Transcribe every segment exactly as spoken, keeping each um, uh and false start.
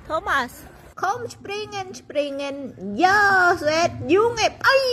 Thomas, komm, springen, springen. Ja, seid Junge.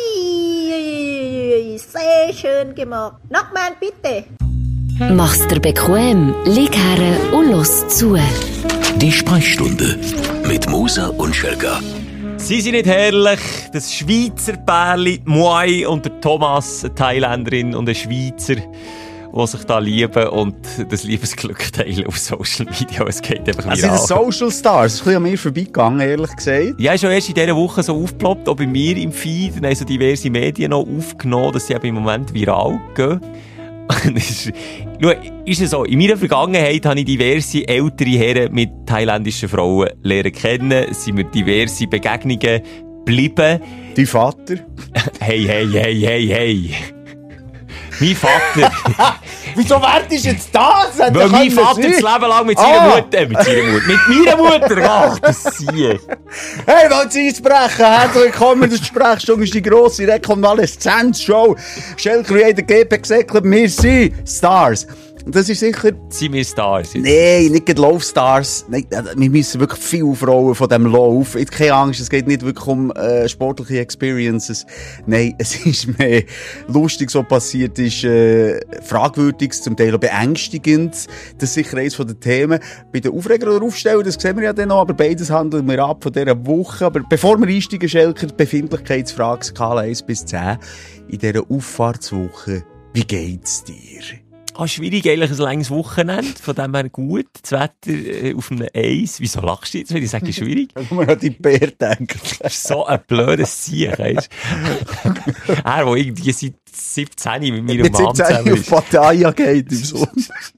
Ai, sehr schön gemacht. Nochmal bitte. Mach's dir bequem, lieg her und los zu. Die Sprechstunde mit Musa und Schelga. Sie sind nicht herrlich, das Schweizer Pärli, Muay und der Thomas, eine Thailänderin und ein Schweizer, die sich da lieben und das Liebesglück teilen auf Social Media. Es geht einfach also viral. Also Social Stars, das ist ein bisschen an mir vorbeigegangen, ehrlich gesagt. Ja, ist schon erst in dieser Woche so aufgeploppt, auch bei mir im Feed. Dann haben so diverse Medien noch aufgenommen, dass sie eben im Moment viral gehen. ist, schau, ist es so, in meiner Vergangenheit habe ich diverse ältere Herren mit thailändischen Frauen lernen kennen. Es sind mir diverse Begegnungen geblieben. Dein Vater? Hey, hey, hey, hey, hey. Mein Vater. Wieso wertest du jetzt das? Weil mein Vater das Leben lang mit seiner ah. Mutter, äh, mit seiner Mutter, mit meiner Mutter, ach, das siehe. Hey, wollt ihr sprechen? Herzlich willkommen, das Sprechstunde ist die grosse Rekonvaleszenz-Show. Schelker Creator G P gesagt, wir sind Stars. Und das ist sicher... Sind wir Stars jetzt? Nein, nicht gerade Laufstars. Nein, wir müssen wirklich viel aufrollen von diesem Lauf. Keine Angst, es geht nicht wirklich um äh, sportliche Experiences. Nein, es ist mehr lustig, was passiert ist, äh, fragwürdiges, zum Teil auch beängstigend. Das ist sicher eines von den Themen. Bei den Aufreger oder Aufsteller, das sehen wir ja dann noch, aber beides handeln wir ab von dieser Woche. Aber bevor wir einsteigen, Schelker, Befindlichkeitsfrage, Skala eins bis zehn, in dieser Auffahrtswoche, wie geht's dir? Ah, schwierig, eigentlich ein langes Wochenende, von dem her gut. Das Wetter äh, auf einem Eis. Wieso lachst du jetzt, wenn ich sage, schwierig? Wenn man an die Bär denkt. Das ist so ein blödes Sieg, weißt du? Er, der irgendwie seit siebzehn mit meiner mit Mom zusammen ist. Auf Pattaya geht im Sommer.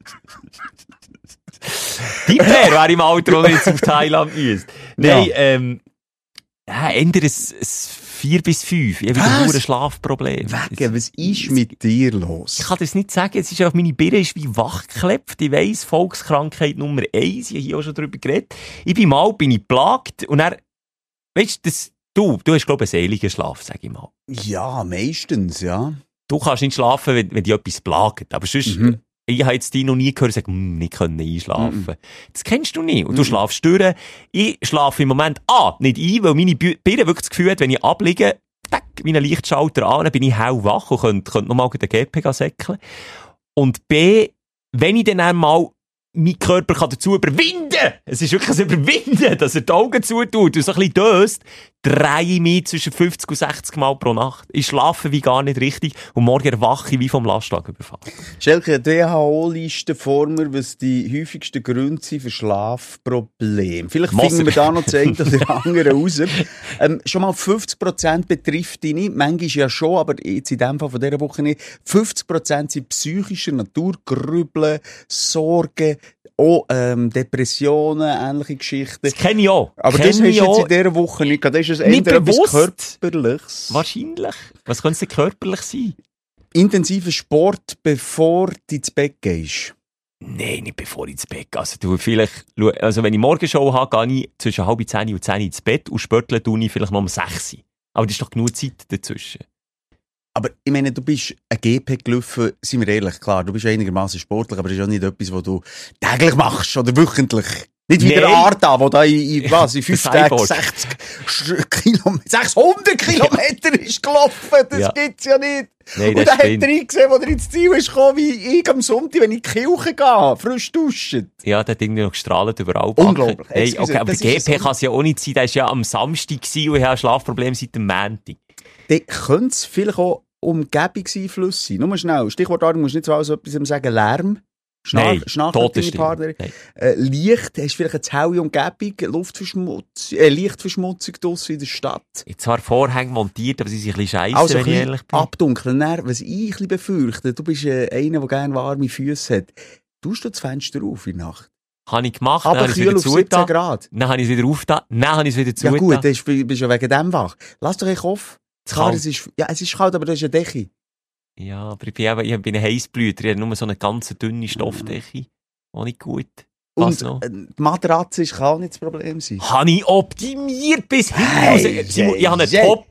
Die Bär wäre im Alter, wo er jetzt auf Thailand müsste. Nein, ja. ähm, ja, ändert es, es vier bis fünf. Ich habe wieder ein Schlafproblem. Wegen, was ist mit dir los? Ich kann das nicht sagen. Es ist einfach, meine Birne ist wie wachgeklebt. Ich weiss, Volkskrankheit Nummer eins. Ich habe hier auch schon drüber geredet. Ich bin mal, bin ich plagt. Und dann, weißt du, das, du, du hast, glaube ich, einen seligen Schlaf, sag ich mal. Ja, meistens, ja. Du kannst nicht schlafen, wenn, wenn dich etwas plagt. Aber sonst, mhm. ich habe jetzt dich noch nie gehört, sagen, nicht können einschlafen. Mhm. Das kennst du nicht. Und du mhm. schlafst durch. Ich schlafe im Moment A, nicht ein, weil meine Birne wirklich das Gefühl hat, wenn ich abliege, tack, wie ein Lichtschalter an, dann bin ich hellwach und könnte, könnte nochmal den G P säckeln. Und B, wenn ich dann einmal mein Körper kann dazu überwinden, es ist wirklich ein Überwinden, dass er die Augen zutut und so ein bisschen döst, drehe ich mich zwischen fünfzig und sechzig Mal pro Nacht. Ich schlafe wie gar nicht richtig und morgen erwache ich wie vom Lastwagen überfahren. Schelke, die W H O-Liste vor mir, was die häufigsten Gründe sind für Schlafprobleme. Vielleicht Moser. finden wir da noch das eine oder andere raus. Ähm, schon mal fünfzig Prozent betrifft dich nicht, manchmal ja schon, aber jetzt in dem Fall von dieser Woche nicht. fünfzig Prozent sind psychischer Natur, Grübeln, Sorgen, auch ähm, Depressionen, ähnliche Geschichten. Das kenne ich auch. Aber kenn das hast du jetzt auch. in dieser Woche nicht. Das ist nicht etwas bewusst. Körperliches. Wahrscheinlich. Was könnte es denn körperlich sein? Intensiver Sport, bevor du ins Bett gehst. Nein, nicht bevor ich ins Bett gehe. Also, du, vielleicht, also wenn ich Morgenshow habe, gehe ich zwischen halb zehn und zehn ins Bett und spörtle tue ich vielleicht noch um sechs. Aber das ist doch genug Zeit dazwischen. Aber ich meine, du bist ein G P gelaufen, sind wir ehrlich, klar, du bist einigermaßen sportlich, aber das ist auch nicht etwas, was du täglich machst oder wöchentlich. Nicht wie Nein. der Arta, der da in, in, was, in fünf Tagen sechzig Kilometer, sechshundert Kilometer ist gelaufen, das ja. gibt's ja nicht. Nein, und dann hat stimmt. er eingesehen, wo er ins Ziel ist gekommen, wie ich am Sonntag, wenn ich in die Kirche gehe, frisch duschen. Ja, der hat irgendwie noch gestrahlt überall. Unglaublich. Hey, okay, aber der G P so kann es ja auch nicht sein, der war ja am Samstag gewesen und ich habe ein Schlafproblem seit dem Montag. Dann könnte es vielleicht auch Umgebungseinflüsse sein. Nur mal schnell, Stichwort, du musst nicht so alles etwas sagen, Lärm. Nein, Schnarchpartner. Äh, Licht, hast du vielleicht eine zu helle Umgebung, Luftverschmutzung, äh, Lichtverschmutzung draussen in der Stadt. Jetzt zwar Vorhänge montiert, aber sie sind ein bisschen scheisse, Also wenn ein ich ehrlich bin. Abdunkeln. Dann, was ich ein bisschen befürchte, du bist äh, einer, der gerne warme Füße hat. Tust du das Fenster auf in der Nacht? Habe ich gemacht, aber dann habe ich es wieder siebzehn zugetan. Grad. Dann habe ich es wieder aufgetan, dann habe ich es wieder zugetan. Ja gut, dann bist du ja wegen dem wach. Lass doch echt auf. Klar, es ist, ja, es ist kalt, aber das ist eine Decke. Ja, aber ich bin, eben, ich bin ein Heissblüter, ich habe nur so eine ganz dünne Stoffdecke. Auch nicht gut. Was Und noch? äh, die Matratze kann auch nicht das Problem sein. Habe ich optimiert bis hin. Hey, also, Simon, hey, ich habe einen hey. Topper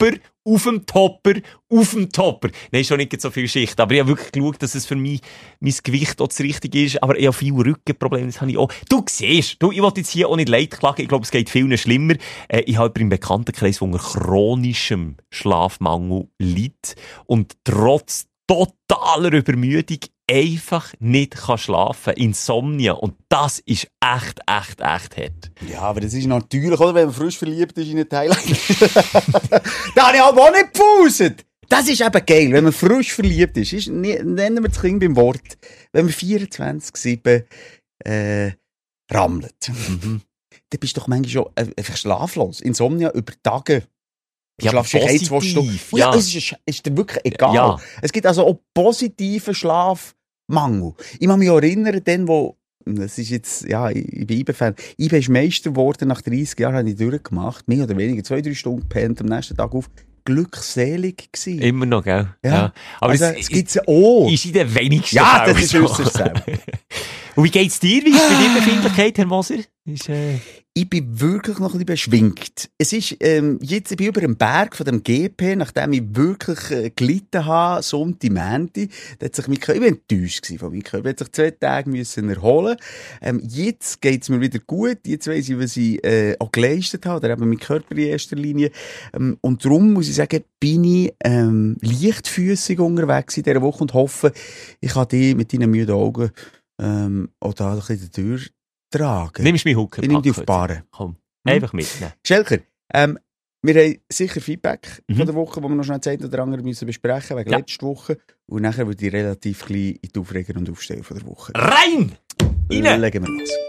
auf dem Topper, auf dem Topper. Nein, schon nicht so viel Schicht, aber ich habe wirklich geschaut, dass es für mich, mein Gewicht auch das Richtige ist, aber ich habe viele Rückenprobleme, das habe ich auch. Du siehst, du, ich will jetzt hier auch nicht leid klagen, ich glaube, es geht vielen schlimmer. Äh, ich habe im Bekanntenkreis, der unter chronischem Schlafmangel liegt und trotz totaler Übermüdung einfach nicht kann schlafen. Insomnia. Und das ist echt, echt, echt hart. Ja, aber das ist natürlich, oder? Wenn man frisch verliebt ist in eine Thailand. Da habe ich aber auch nicht gepauset. Das ist eben geil, wenn man frisch verliebt ist. ist nie, nennen wir das Kind beim Wort. Wenn man vierundzwanzig sieben äh, rammelt. Mhm. Dann bist du doch manchmal schon äh, einfach schlaflos. Insomnia über Tage. Ja, schlafst du ein, zwei Stunden. Ja. Ja, es ist, ist dir wirklich egal. Ja. Es gibt also auch positiven Schlafmangel. Ich kann mich auch erinnern, dann, wo, das ist jetzt, ja, ich, ich bin I B-Fan. I B ist Meister geworden, nach dreißig Jahren habe ich durchgemacht. Mehr oder weniger, zwei, drei Stunden gepennt, am nächsten Tag auf. Glückselig gewesen. Immer noch, gell? Ja. ja. Aber also, es, es gibt's ja auch. Ist in den wenigsten Ja, Fällen das ist so. äußerst selten. Und wie geht's dir? Wie ist bei dir Befindlichkeit, Herr Moser? Ist, äh... Ich bin wirklich noch ein bisschen beschwingt. Es ist, ähm, jetzt, ich bin über dem Berg von dem G P, nachdem ich wirklich äh, gelitten habe, Sonntag, Montag, da hat sich mein Körper, ich war enttäuscht von meinem Körper, hat sich zwei Tage müssen erholen. Ähm, jetzt geht's mir wieder gut, jetzt weiss ich, was ich äh, auch geleistet habe, oder eben mein Körper in erster Linie. Ähm, und darum muss ich sagen, bin ich ähm, leichtfüssig unterwegs in dieser Woche und hoffe, ich kann dich mit deinen müden Augen ähm, auch da ein bisschen durch tragen. Nimmst du mich Hucke? Ich nehme dich auf die Bahre. Komm, Hm? einfach mitnehmen. Schelker, ähm, wir haben sicher Feedback Mhm. von der Woche, wo wir noch schnell Zeit oder andere müssen besprechen wegen Ja. letzter Woche. Und nachher würde ich relativ klein in die Aufreger und Aufsteller von der Woche. Rein! Rein! Legen wir los.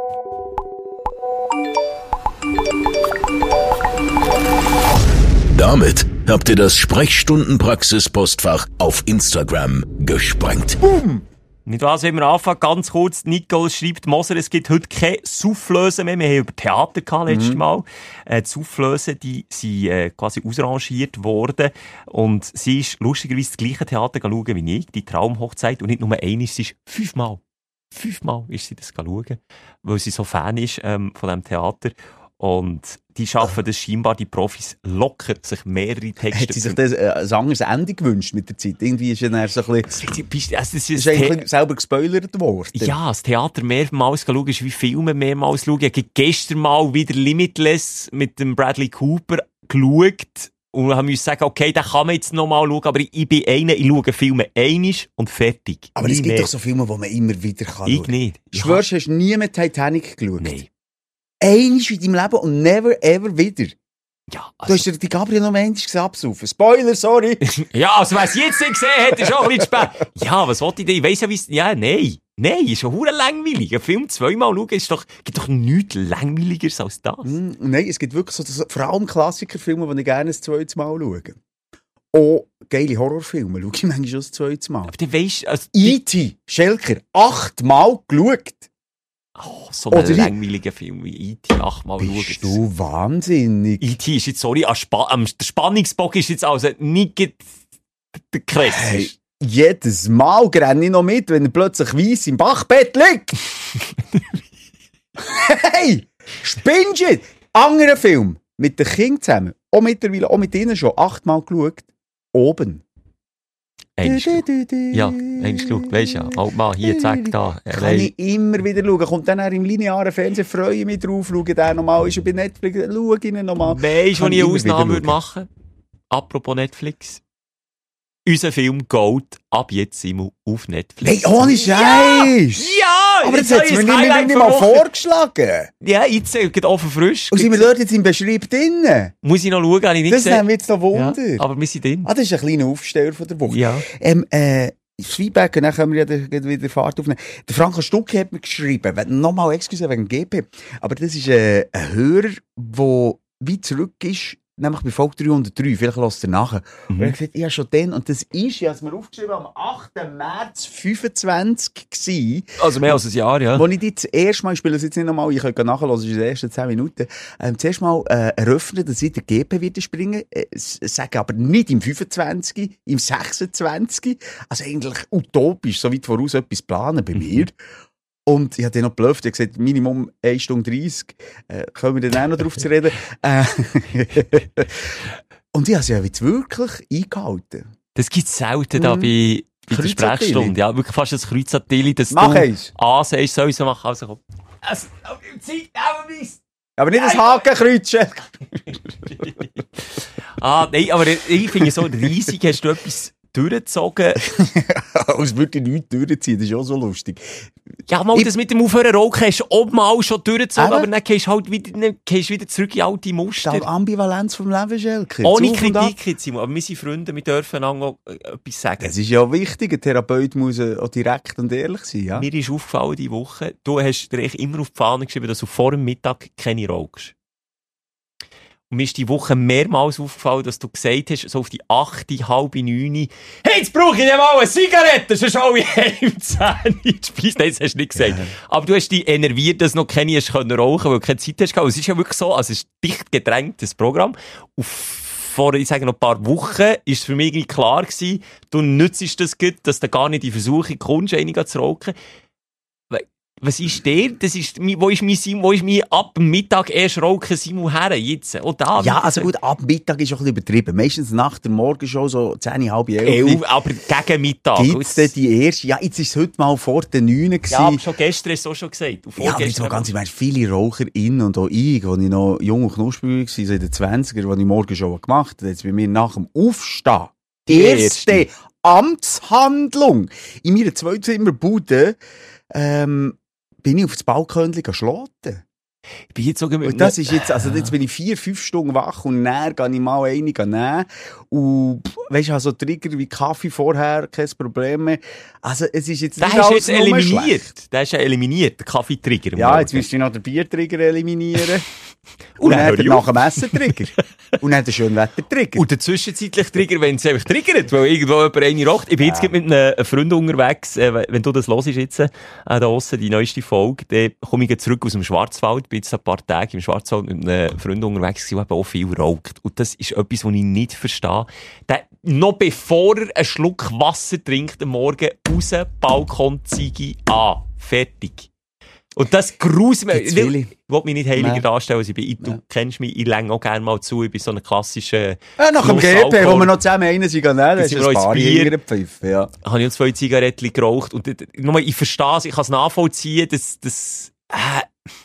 Damit habt ihr das Sprechstundenpraxis-Postfach auf Instagram gesprengt. Nicht was, wenn wir anfangen, ganz kurz, Nicole schreibt, Moser, es gibt heute keine Soufflöse mehr. Wir haben über Theater gehabt, letztes Mhm. Mal. Äh, die Soufflöse, die sind äh, quasi ausrangiert worden. Und sie ist lustigerweise das gleiche Theater schauen wie ich, die Traumhochzeit. Und nicht nur einmal, sie ist fünfmal. Fünfmal ist sie das schauen, weil sie so Fan ist ähm, von diesem Theater. Und die schaffen das scheinbar, die Profis, locker sich mehrere Texte. Hat sie sich das, äh, ein anderes Ende gewünscht mit der Zeit? Irgendwie ist ja dann so ein bisschen, Bist- also, das ist ist eigentlich selber gespoilert worden. Ja, das Theater mehrmals schauen ist wie Filme mehrmals schauen. Ich habe gestern mal wieder Limitless mit dem Bradley Cooper geschaut und haben müssen sagen, okay, den kann man jetzt noch mal schauen, aber ich, ich bin einer, ich schaue Filme einisch und fertig. Aber Nie es gibt mehr. doch so Filme, die man immer wieder kann Ich schauen. nicht. Ich schwörst, hast du nie mit Titanic geschaut? Nein. Einmal in deinem Leben und never ever wieder. Ja, Du hast also, dir die Gabriel noch einmal absaufen. Spoiler, sorry. ja, also wer es jetzt nicht gesehen hat, ist auch ein bisschen spät. Ja, was wollte ich denn? Ich weiss ja, wie es... Ja, nein. Nein, ist schon verdammt langweilig. Ein Film zweimal schauen, ist doch, gibt doch nichts langweiligeres als das. Mm, nein, es gibt wirklich so, so vor allem Klassikerfilme, die ich gerne ein zweites Mal schaue. Auch geile Horrorfilme schaue ich manchmal schon ein zweites Mal. Aber du weisst, also, E T, Schelker, achtmal geschaut. oh, so ein Oder ich- langweiliger Film wie E T achtmal schauen. Bist du wahnsinnig? E T ist jetzt, sorry, an Spa ähm, der Spannungsbock ist jetzt also nicht get- der Kress. Hey, jedes Mal renne ich noch mit, wenn er plötzlich weiss im Bachbett liegt. Hey, spinnst du? Anderer Film, mit den Kindern zusammen, auch mittlerweile, auch mit ihnen schon, achtmal geschaut, oben. Eins geschaut. Ja, eins geschaut, weisst du ja. Halt mal, hier, zack, da. Kann Allein. ich immer wieder schauen. Kommt dann auch im linearen Fernsehen, freue ich mich drauf, schaue den nochmal, ist er bei Netflix, schaue ihn nochmal. Weisst du, Kann wo ich eine immer wieder Ausnahme würde schauen. machen? Apropos Netflix. Unser Film Gold ab jetzt immer auf Netflix. Hey, ohne Scheiß! Ja! Aber das jetzt hat habe mir ich nicht, ein nicht, Highlight nicht mal für Woche. vorgeschlagen. Ja, jetzt äh, geht offen frisch. Und sind wir dort jetzt im Beschreib drin? Muss ich noch schauen, habe ich nicht Das gesehen. nehmen wir jetzt noch Wunder. Ja, aber wir sind drin. Ah, das ist ein kleiner Aufsteller von der Woche. Ja. Ähm, äh, das Feedback, und dann können wir ja dann gleich wieder Fahrt aufnehmen. Der Franka Stucki hat mir geschrieben, wenn- nochmal excuse wegen G P, aber das ist äh, ein Hörer, der weit zurück ist, nämlich bei Folge dreihundertdrei, vielleicht lasst ihr nachher. Und er hat gesagt, ich habe schon den, und das ist, ich habe es mir aufgeschrieben, am achten März fünfundzwanzig gewesen, Also mehr als ein Jahr, ja. wo ich die das erste Mal, ich spiele das jetzt nicht nochmal, ich könnt nachhören, das ist in den ersten zehn Minuten, ähm, zuerst mal äh, eröffnet, dass ich den G P wieder springen, äh, s- sage aber nicht im fünfundzwanzig, im sechsundzwanzig, also eigentlich utopisch, so weit voraus etwas planen bei mir. Und ich habe dann noch geblufft, ich habe gesagt, Minimum eine Stunde dreißig, äh, können wir dann auch noch drauf zu reden. Äh, Und ich habe sie ja jetzt wirklich eingehalten. Das gibt's selten da Mhm. bei, bei der Kreuzartilli. Sprechstunde. Ja, wirklich fast ein Kreuzartilli, dass Mach du eins. A sagst, soll ich so machen. Also komm. Also, Zeit, aber weiss. Aber nicht ein Hakenkreuz, Schelker. Ah, nein, aber ich finde so riesig, hast du etwas durchgezogen. Als würde ich nichts durchziehen, das ist auch so lustig. Ja, mal Ich- das mit dem Aufhören rauchen hast du oben mal schon durchgezogen, Eben. aber dann gehst du halt wieder, dann gehst du wieder zurück in alte Die Muster. Ambivalenz vom Leben, Schelker. Ohne Zu und ab. Kritik jetzt, Simon, aber wir sind Freunde, wir dürfen auch äh, etwas sagen. Es ist ja wichtig, ein Therapeut muss äh, auch direkt und ehrlich sein, ja? Mir ist aufgefallen diese Woche, du hast dir eigentlich immer auf die Fahne geschrieben, dass du vor dem Mittag keine rauchst. Und mir ist die Woche mehrmals aufgefallen, dass du gesagt hast, so auf die achte, halbe neune, hey, jetzt brauche ich ja mal eine Zigarette, sonst alle heim zehn in die Speise. Nein, das hast du nicht gesagt. Aber du hast dich enerviert, dass du noch keine hast können rauchen, weil du keine Zeit hast gehabt. Und es ist ja wirklich so, also es ist dicht gedrängt, das Programm. Und vor, ich sage noch ein paar Wochen, ist es für mich irgendwie klar gewesen, du nützt das gut, dass du gar nicht in die Versuchung kommst, einiger zu rauchen. Was ist der? Das ist, mi- wo ist mein Simon, wo ist mein ab dem Mittag erst rauchen Simon her? Jetzt? Oh, da. Ja, also gut, ab Mittag ist auch ein bisschen übertrieben. Meistens nach der Morgenshow, so zehn, halb elf. Elf, aber gegen Mittag. Gibt's denn die erste? Ja, jetzt ist es heute mal vor den neun gewesen. Ja, aber schon gestern hast du auch schon gesagt. Und Ja, aber jetzt mal ganz im Ernst, viele RaucherInnen und auch ich, als ich noch jung und knusprig war, so in den zwanzigern, als ich morgen schon gemacht habe, jetzt bei mir nach dem Aufstehen, Die erste erste. Amtshandlung in meiner Zweizimmerbude, ähm, bin ich auf das Balkönchen geschlafen. Ich bin jetzt sogar mit Und das ist jetzt, also jetzt bin ich vier, fünf Stunden wach und dann gehe ich mal einige nehmen. Und, pff, weisst du, also Trigger wie Kaffee vorher, kein Problem mehr. Also, es ist jetzt den nicht hast du alles jetzt nur eliminiert. schlecht. Den hast du ja eliminiert, den Kaffeetrigger. am Ja, Morgen. jetzt müsst ihr noch den Biertrigger eliminieren. Und Und dann dann hör den ich nach dem Essen Trigger. Und dann den Schönwetter-Trigger. Und der zwischenzeitliche Trigger, wenn es einfach triggert, weil irgendwo jemand eine raucht. Ich bin jetzt gerade mit einem Freund unterwegs, äh, wenn du das hörst jetzt, äh, da draussen, die neueste Folge, dann komme ich jetzt zurück aus dem Schwarzwald, bin jetzt ein paar Tage im Schwarzwald mit einem Freund unterwegs, der eben auch viel raucht. Und das ist etwas, was ich nicht verstehe. Der, noch bevor er einen Schluck Wasser trinkt am Morgen, raus, Balkon, Ziege an. Fertig. Und das gruselt mich. Gibt's Ich viele? will mich nicht heiliger Nein. darstellen, als ich bin. Ich, du Nein. kennst mich, ich länge auch gerne mal zu, ich bin so ein klassischer Ja, nach dem G P, Schlussalkohol. wo wir noch zusammen einen sind, ne? Das ist sind wir ein auch paar ins Bier. hinter Pfiff, ja. habe ich auch zwei Zigaretten geraucht. Und äh, nochmal, ich verstehe es, ich kann es nachvollziehen, dass das äh,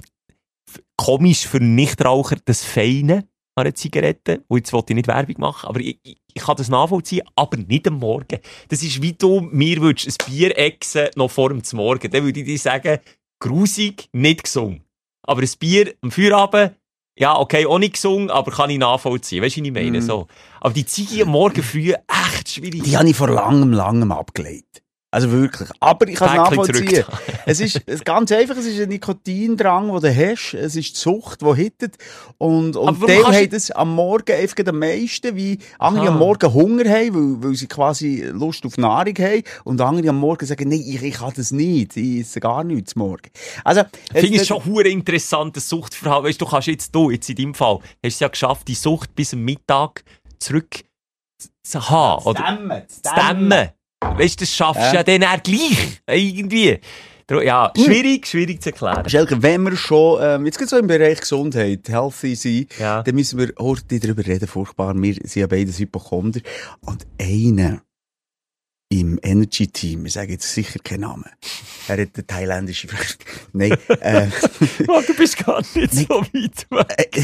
f- komisch für Nichtraucher, das Feine an einer Zigarette. Und jetzt wollte ich nicht Werbung machen, aber ich, ich, ich kann das nachvollziehen, aber nicht am Morgen. Das ist wie du mir würdest ein Bier exen noch vor dem Morgen. Dann würde ich dir sagen, grusig, nicht gesungen. Aber ein Bier am Feierabend, ja, okay, auch nicht gesungen, aber kann ich nachvollziehen. Weißt du, was ich meine? Mm. So. Aber die Ziege am Morgen früh, echt schwierig. Die habe ich vor langem, langem abgelegt. Also wirklich. Aber ich kann es Päckchen nachvollziehen. zurück. Es ist es ist ganz einfach, es ist ein Nikotindrang, den du hast. Es ist die Sucht, die hittet. Und, Aber und warum die kannst du- haben das am Morgen einfach am meisten, wie andere Aha. am Morgen Hunger haben, weil, weil sie quasi Lust auf Nahrung haben. Und andere am Morgen sagen, nein, ich, ich kann das nicht. Ich esse gar nichts am Morgen. Also, Ich finde es- es schon hure interessant, das Suchtverhalten. Weißt du, du kannst jetzt, du, jetzt in deinem Fall, hast es ja geschafft, die Sucht bis am Mittag zurück zu- zu haben. Oder Dämmen, zu dämmen. Weißt du, das schaffst du Ja. ja dann eher gleich. Irgendwie. Dr- Ja, schwierig, schwierig zu erklären. Schelker, wenn wir schon, ähm, jetzt geht's so im Bereich Gesundheit, healthy sein, Ja. dann müssen wir heute darüber reden, furchtbar. Wir sind ja beide Hypochonder. Und einer im Energy-Team, ich sage jetzt sicher keinen Namen, er hat eine thailändische Nein, äh, Oh, du bist gar nicht so weit weg.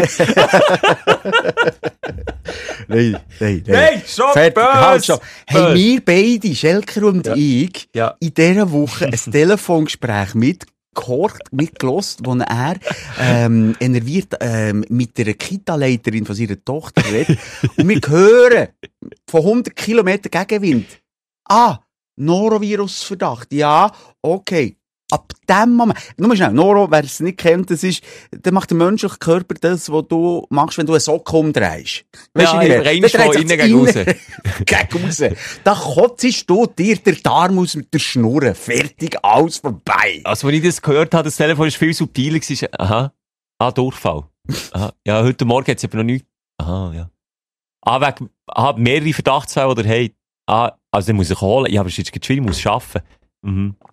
nein, nein, Nein, schon Fertig, böse, halt schon. Haben böse. wir beide, Schelker und ich, Ja. in dieser Woche ein Telefongespräch mitgehört, mitgelost, wo er ähm, enerviert ähm, mit der Kita-Leiterin von seiner Tochter redet. Und wir hören von hundert Kilometern Gegenwind. Ah, Norovirus-Verdacht. Ja, okay. Ab dem Moment, nur mal schnell, Noro, wer es nicht kennt, das ist, dann macht der menschliche Körper das, was du machst, wenn du eine Socke umdrehst. Weisst Ja, du, wie ich meine? rein ist Dann von dreht sich innen das gegen Innere gegen raus. Da kotzest du dir der Darm aus mit der Schnurre. Fertig, alles vorbei. Also, als ich das gehört habe, das Telefon ist viel subtiler gewesen. Aha. Ah, Durchfall. Aha. Ja, heute Morgen hat es aber noch nichts. Aha, ja. Ah, wegen, ah, mehrere Verdachtsfälle oder hey. Ah, also, den muss ich holen. Ja, aber es ist jetzt schwierig, ich muss arbeiten. Mhm.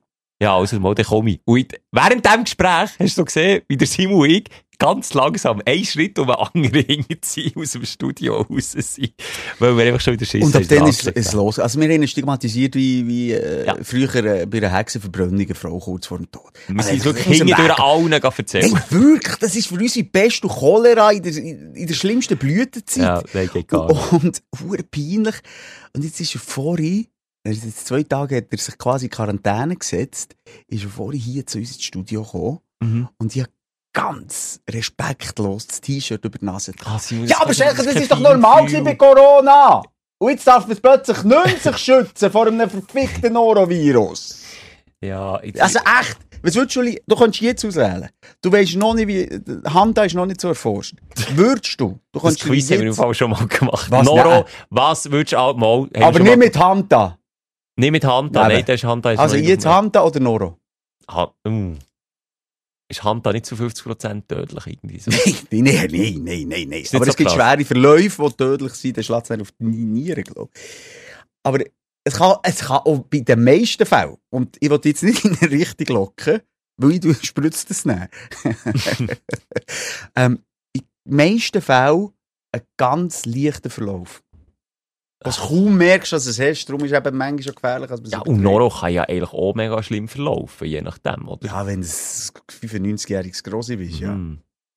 Ja, also mal, dann komme ich. Und während diesem Gespräch hast du gesehen, wie der Simon und ich ganz langsam einen Schritt um den anderen hinterziehen aus dem Studio raus sind. Weil wir einfach schon wieder Schiss Und ab haben, dann ist angelegt es los. Also wir haben stigmatisiert wie, wie äh, Ja. früher äh, bei einer Hexenverbrennung eine Frau kurz vor dem Tod. Wir Also, sind das wirklich muss hinten man durch weg. allen erzählen. Hey, wirklich, das ist für uns die Pest und Cholera in der, in der schlimmsten Blütezeit. Ja, nein, geht gar nicht. Und hure peinlich. Und jetzt ist er vorhin, er ist jetzt zwei Tage hat er sich quasi in Quarantäne gesetzt, ist er vorhin hier zu uns ins Studio gekommen. Mhm. Und ich habe ganz respektlos das T-Shirt über die Nase getragen. Ah, Simon, Ja, aber das- Schelke, das das ist ist doch kein normal Feingefühl. gewesen bei Corona. Und jetzt darf man es plötzlich nicht sich schützen vor einem verfickten Norovirus. Ja, jetzt, Also echt, was würdest du, li- du kannst jetzt auswählen. Du weisst noch nicht, wie, die Hand ist noch nicht so erforscht. Würdest du? Du das kannst Quiz haben wir im jetzt, Fall schon mal gemacht. Was? Noro, Nein. was würdest du auch mal... haben wir aber schon nicht mal- mit Handa. Nicht mit Hand Nein, nein, das ist Hand Also jetzt Handa oder Noro? Ha uh. Ist Hand nicht zu fünfzig Prozent tödlich irgendwie so? Nein, nein, nein, nein, nein, nein. Ist Aber nicht es so gibt krass. schwere Verläufe, die tödlich sind, dann schlägt es auf die Nieren, glaube ich. Aber es kann, es kann auch bei den meisten Fällen, und ich will jetzt nicht in eine Richtung locken, weil ich du spritzt das nicht. ähm, in den meisten Fällen ein ganz leichter Verlauf. Was du kaum merkst, dass du es hast, darum ist es eben manchmal schon gefährlich, als man es Ja, und überträgt. Noro kann ja eigentlich auch mega schlimm verlaufen, je nachdem, oder? Ja, wenn du ein fünfundneunzigjähriges Grossi bist, ja. Hm.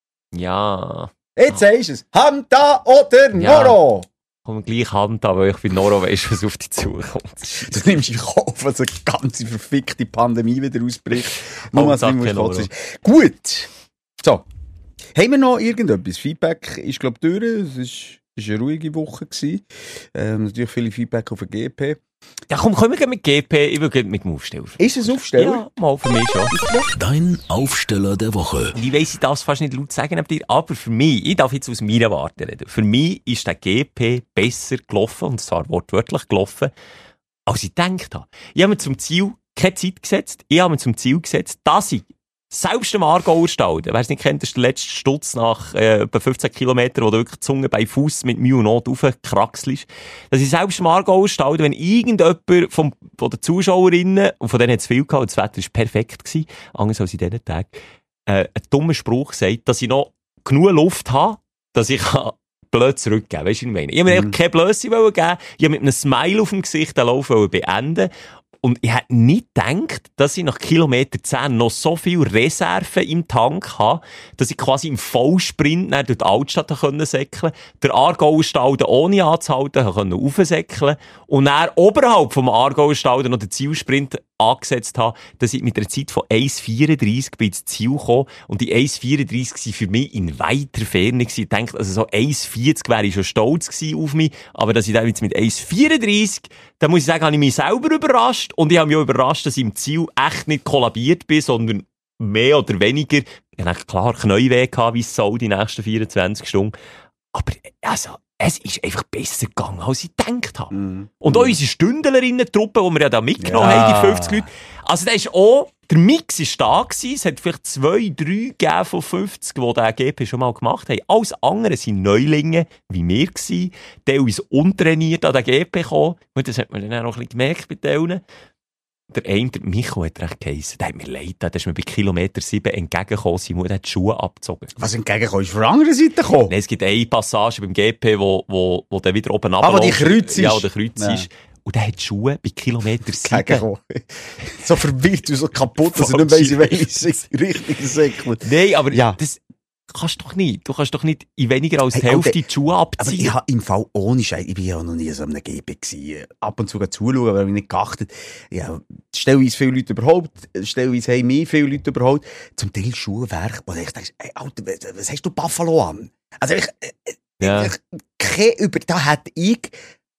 Ja. Jetzt sagst du es. Handa oder Ja. Noro? Komm gleich Hand an, weil ich bei Noro weiss, was auf dich zukommt. Du nimmst in Kauf, dass eine ganze verfickte Pandemie wieder ausbricht. Nur als Hauptsache ich Noro. kotzen ist. Gut. So. Haben wir noch irgendetwas? Feedback ist, glaube ich, durch. Es ist, ist eine ruhige Woche gewesen. Ähm, natürlich viele Feedback auf den G P. Ja, komm, können wir mit G P, ich will gleich mit dem Aufsteller. Ist es Aufsteller? Ja, mal für mich schon. Dein Aufsteller der Woche. Und ich weiss, ich darf es fast nicht laut sagen, aber, dir, aber für mich, ich darf jetzt aus meiner Warte reden, für mich ist der G P besser gelaufen, und zwar wortwörtlich gelaufen, als ich gedacht habe. Ich habe mir zum Ziel keine Zeit gesetzt, ich habe mir zum Ziel gesetzt, dass ich selbst im Aargauer Staude, wer es nicht kennt, das ist der letzte Stutz nach äh, etwa fünfzehn Kilometern, wo du wirklich die Zunge bei Fuß mit Mühe und Not raufkraxelst. Dass ich selbst im Aargauer Staude, wenn irgendjemand vom, von den Zuschauerinnen, und von denen hat es viel gehabt, das Wetter war perfekt gewesen, anders als in diesen Tagen, äh, einen dummen Spruch sagt, dass ich noch genug Luft habe, dass ich kann blöd zurückgeben. Weißt du, was ich meine? Ich wollte mir Mhm. mm. keine Blöße geben. Ich wollte mit einem Smile auf dem Gesicht den Lauf beenden. Und ich hätte nicht gedacht, dass ich nach Kilometer zehn noch so viel Reserve im Tank habe, dass ich quasi im Vollsprint dann durch die Altstadt säckeln konnte, der Aargauer Staude ohne anzuhalten konnte raufsäckeln und dann oberhalb vom Aargauer Staude noch den Zielsprint angesetzt habe, dass ich mit einer Zeit von eins vierunddreissig bin ins Ziel gekommen. Und die eins vierunddreissig waren für mich in weiter Ferne gewesen. Ich dachte, also so eins vierzig wäre ich schon stolz gewesen auf mich. Aber dass ich dann jetzt mit eins vierunddreissig, da muss ich sagen, habe ich mich selber überrascht. Und ich habe mich auch überrascht, dass ich im Ziel echt nicht kollabiert bin, sondern mehr oder weniger, ich hatte klar Knäuweh gehabt, wie es soll, die nächsten vierundzwanzig Stunden. Aber, also, es ist einfach besser gegangen, als ich gedacht habe. Mhm. Und auch unsere Stündlerinnen-Truppe, die wir ja da mitgenommen Ja. haben, die fünfzig Leute. Also, da ist auch, der Mix ist da gewesen. Es hat vielleicht zwei, drei gegeben von fünfzig, die der G P schon mal gemacht haben. Alles andere sind Neulinge, wie wir gewesen. Teilweise untrainiert an den G P gekommen. Und das hat man dann auch noch ein bisschen gemerkt bei denen. Der eine, der Micho, hat recht geheissen. Der hat mir leid, da ist mir bei Kilometer sieben entgegengekommen, Simon, der hat die Schuhe abgezogen. Was entgegenkommen ist von der anderen Seite gekommen? Nein, es gibt eine Passage beim G P, wo, wo, wo der wieder oben Ah, wo die runterläuft. Kreuz ist. Ja, wo der Kreuz Ja. ist. Und der hat die Schuhe bei Kilometer sieben. Entgegengekommen. So verwirrt und so kaputt, dass er nicht Falsche weiss, in welche Richtung er säckelt. Nein, aber Ja. das kannst du doch nicht. Du kannst doch nicht in weniger als die Hey, Hälfte Alter, die Schuhe Aber abziehen. ich habe im Fall ohne Scheiß, ich bin ja noch nie so einem G P gewesen. Ab und zu zuschauen, aber ich nicht geachtet. Ja, stellweise viele Leute überhaupt, stellweise haben mich viele Leute überhaupt. Zum Teil Schuhwerk, wo ich denke, ey, Alter, was hast du Buffalo an? Also ich, Ja. ich, kein über, da hätte ich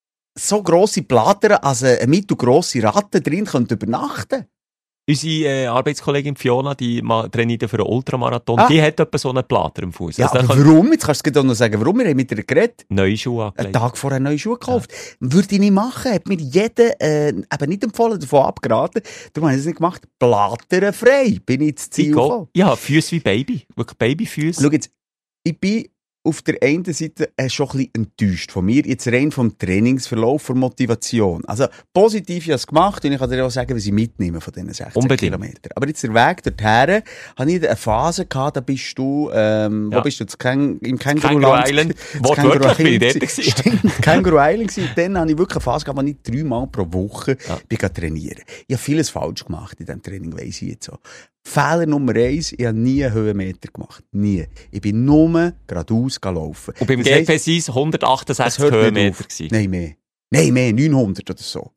so grosse Platten, also eine mittelgrosse Ratte drin könnte übernachten. Unsere äh, Arbeitskollegin Fiona, die ma- trainiert ja für einen Ultramarathon, Ah. die hat etwa so einen Plater am Fuß. Ja, Also, aber der kann warum? Jetzt kannst du dir noch sagen, warum? Wir haben mit ihr geredet. neue Schuhe Einen angelegt. Tag vorher neue Schuhe gekauft. Würde ich nicht machen. Hat mir jeder äh, eben nicht empfohlen, davon abgeraten. Darum habe ich es nicht gemacht. Platterfrei bin ich ins Ziel Ich gekommen. gehe. Ja, Füße wie Baby. Wirklich Babyfüße. Schau jetzt, ich bin auf der einen Seite äh, schon ein bisschen enttäuscht von mir, jetzt rein vom Trainingsverlauf, von Motivation. Also positiv habe ich es gemacht und ich kann dir auch sagen, was ich mitnehme von diesen sechzehn Unbedingt. Kilometern. Aber jetzt der Weg dorthin, habe ich eine Phase gehabt, da bist du, ähm, Ja. wo bist du, das Käng- im Känguru Känguru Island. Wortwörtlich bin ich dort gewesen. Stimmt, Känguru Island gewesen. Und dann habe ich wirklich eine Phase gehabt, wo ich dreimal pro Woche Ja. bin gegangen trainieren. Ich habe vieles falsch gemacht in diesem Training, weiss ich jetzt so. Fehler Nummer eins, ich habe nie einen Höhenmeter gemacht. Nie. Ich bin nur geradeaus gelaufen. Und beim Das G heisst, P sind es hundertachtundsechzig hört nicht Höhenmeter auf. gewesen. Nein, mehr. Nein, mehr, neunhundert oder so.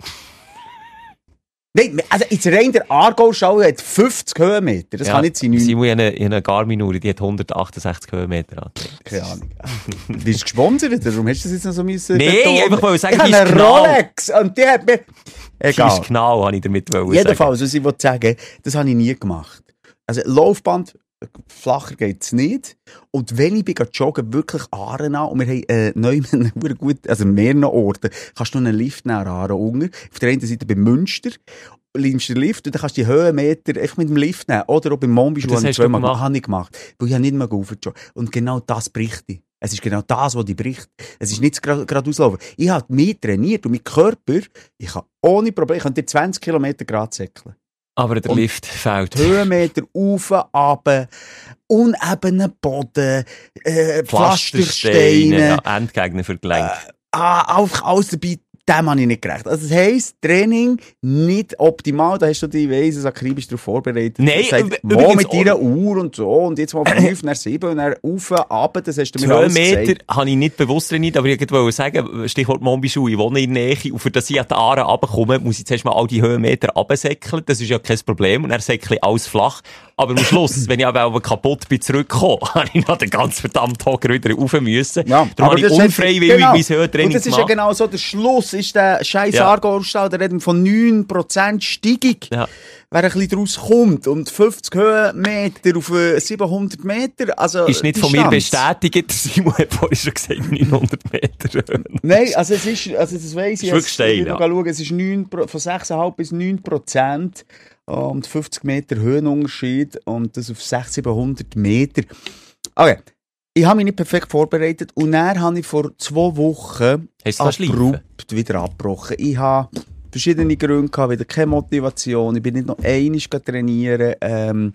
Nein, also jetzt rein der Aargau-Schau hat fünfzig Höhenmeter. Das kann nicht sein. neun- Simon, ich habe eine, ich habe eine Garmin-Uhr, die hat hundertachtundsechzig Höhenmeter an. Keine Ahnung. Du bist gesponsert, darum hast du das jetzt noch so müssen Nee, betonen? einfach wollte sagen, ich die habe ist eine genau. Rolex und die hat mir... Die Egal. ist genau, habe ich damit wollen Jedenfalls, was ich wollte sagen, das habe ich nie gemacht. Also Laufband, flacher geht es nicht. Und wenn ich bin joggen, wirklich Aaren an, und wir haben äh, neu gut, also mehreren Orten, kannst du noch einen Lift nehmen, Aaren unten. Auf der einen Seite bei Münster, nimmst du den Lift und dann kannst du die Höhenmeter einfach mit dem Lift nehmen. Oder auch beim Monbisch, Das wo ich hast du zweimal gemacht? habe ich gemacht. Weil ich habe nicht mehr aufgejoggt. Und genau das bricht dich. Es ist genau das, was dich bricht. Es ist nicht gerade gra- auslaufen. Ich habe mich trainiert und mein Körper, ich kann ohne Probleme, ich kann dir zwanzig Kilometer gerade säckeln. Aber der Und Lift fehlt. Höhenmeter rauf, runter, unebener Boden, äh, Pflastersteine, ja, Endgegner für Gelenk. ah, auch alles dabei, dem habe ich nicht gerecht. Also das heisst, Training nicht optimal, da hast du dich, weiss, es akribisch darauf vorbereitet. Nein, Das sagt, üb- wo übrigens mit deiner Uhr und so, und jetzt mal von fünf, dann sieben, und dann rauf, runter, das hast du Die mir alles Höhenmeter gesagt. habe ich nicht bewusst trainiert, aber ich wollte sagen, Stichwort Mombischau, ich wohne in der Nähe, und für das ich an die Aare runterkomme, muss ich zuerst mal all die Höhenmeter runtersäckeln, das ist ja kein Problem, und dann säckle ich alles flach. Aber am Schluss, wenn ich aber kaputt bin zurückgekommen, habe ich noch den ganzen verdammten Tag wieder rauf müssen. Ja, Darum habe ich das hat- unfreiwillig genau. mein Höhentraining Und das ist ja gemacht. genau so, der Schluss ist der scheiß Ja. Aargau-Stall, der redet von neun Prozent Steigung. Ja. Wer ein bisschen daraus kommt und fünfzig Höhenmeter auf äh, siebenhundert Meter, also Ist nicht von mir Distanz. bestätigt, Simon hat vorhin schon gesagt, neunhundert Meter. Nein, also es ist, also das weiss ich Ist wirklich steil, ich ja. schauen, es ist neun, Pro- von sechs Komma fünf bis neun Prozent und fünfzig Meter Höhenunterschied und das auf sechshundert, siebenhundert Meter. Okay, ich habe mich nicht perfekt vorbereitet und dann habe ich vor zwei Wochen Hast du das schleifen? abrupt wieder abgebrochen. Ich habe verschiedene Gründe gehabt, wieder keine Motivation, ich bin nicht noch einmal trainieren ähm,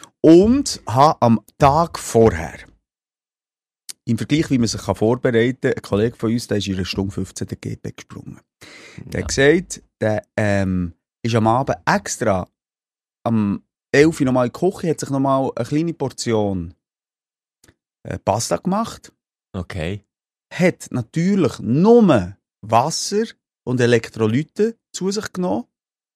und habe am Tag vorher, im Vergleich, wie man sich vorbereiten kann, ein Kollege von uns, der ist in einer Stunde fünfzehn der G P gesprungen. Der hat gesagt, der ähm, ist am Abend extra am elf Uhr nochmal in die Küche, hat sich nochmal eine kleine Portion äh, Pasta gemacht, Okay. hat natürlich nur Wasser und Elektrolyte zu sich genommen.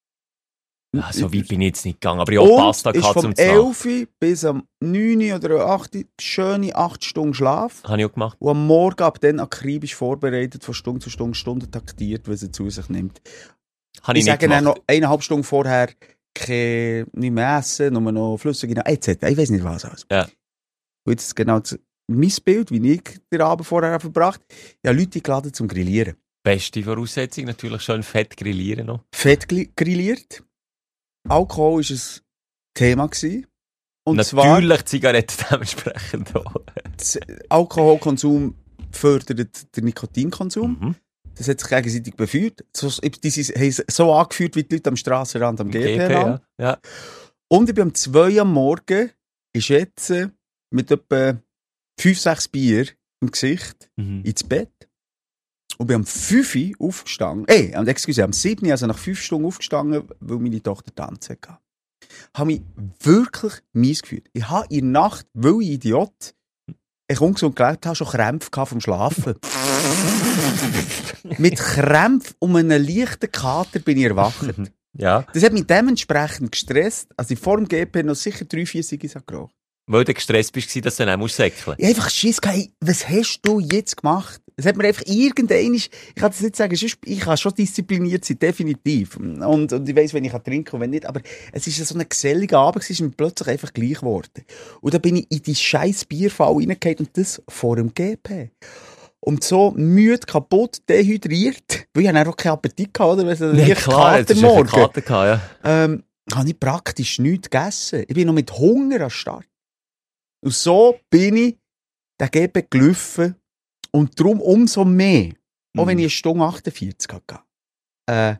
Ah, so weit bin ich jetzt nicht gegangen, aber ich habe Und Pasta ist gehabt vom zum Snack. elf Uhr bis am neun Uhr oder acht Uhr schöne acht Stunden Schlaf. Habe ich auch gemacht. Und am Morgen ab dann akribisch vorbereitet, von Stunde zu Stunde, Stunden taktiert, was er zu sich nimmt. Habe Ich ich nicht sage dann gemacht. noch eineinhalb Stunden vorher kein, nicht mehr essen, nur noch flüssige, et cetera. Ich weiß nicht was alles. Ja. Und jetzt genau das, mein Bild, wie ich den Abend vorher habe verbracht habe. Ich habe Leute geladen zum Grillieren. Beste Voraussetzung, natürlich schön fett grillieren noch. Fett gri- grilliert. Alkohol war ein Thema gewesen. Und zwar, Natürlich Zigaretten dementsprechend auch. Z- Alkoholkonsum fördert den Nikotinkonsum. Mhm. Das hat sich gegenseitig beführt. So, die sind- haben es so angeführt, wie die Leute am Strassenrand am G P lang. ja. ja. Und ich bin um zwei am Morgen, ich schätze, mit etwa fünf, sechs Bier im Gesicht Mhm. ins Bett. Und bin am fünf Uhr aufgestanden. Ey, äh, excuse, am sieben Uhr, also nach fünf Stunden aufgestanden, weil meine Tochter tanzen hatte. Habe mich wirklich mies gefühlt. Ich habe in der Nacht, weil ich Idiot, ich ungesund gelebt habe, schon Krämpfe gehabt vom Schlafen. Mit Krämpfen und einem leichten Kater bin ich erwacht. Ja, Das hat mich dementsprechend gestresst, als ich vor dem G P noch sicher drei, vier Sigis geraucht. weil du gestresst bist, dass du dann auch musst säckeln. Ich habe einfach Schiss gehabt, hey, was hast du jetzt gemacht? Es hat mir einfach irgendein, ich kann das nicht sagen, sonst- ich kann schon diszipliniert sein, definitiv. Und, und ich weiss, wenn ich trinken kann und wenn nicht, aber es ist so ein geselliger Abend, es ist mir plötzlich einfach gleich geworden. Und dann bin ich in die scheiß Bierfall reingefallen und das vor dem G P. Und so müde, kaputt, dehydriert, weil ich dann auch keinen Appetit hatte, oder? Weil es Ja, klar, jetzt Kater hast du einen morgen. Kater gehabt, ja. Ähm, habe ich praktisch nichts gegessen. Ich bin noch mit Hunger am Start. Und so bin ich den G B gelaufen und darum umso mehr, auch Mhm. wenn ich eine Stunde achtundvierzig hatte, äh,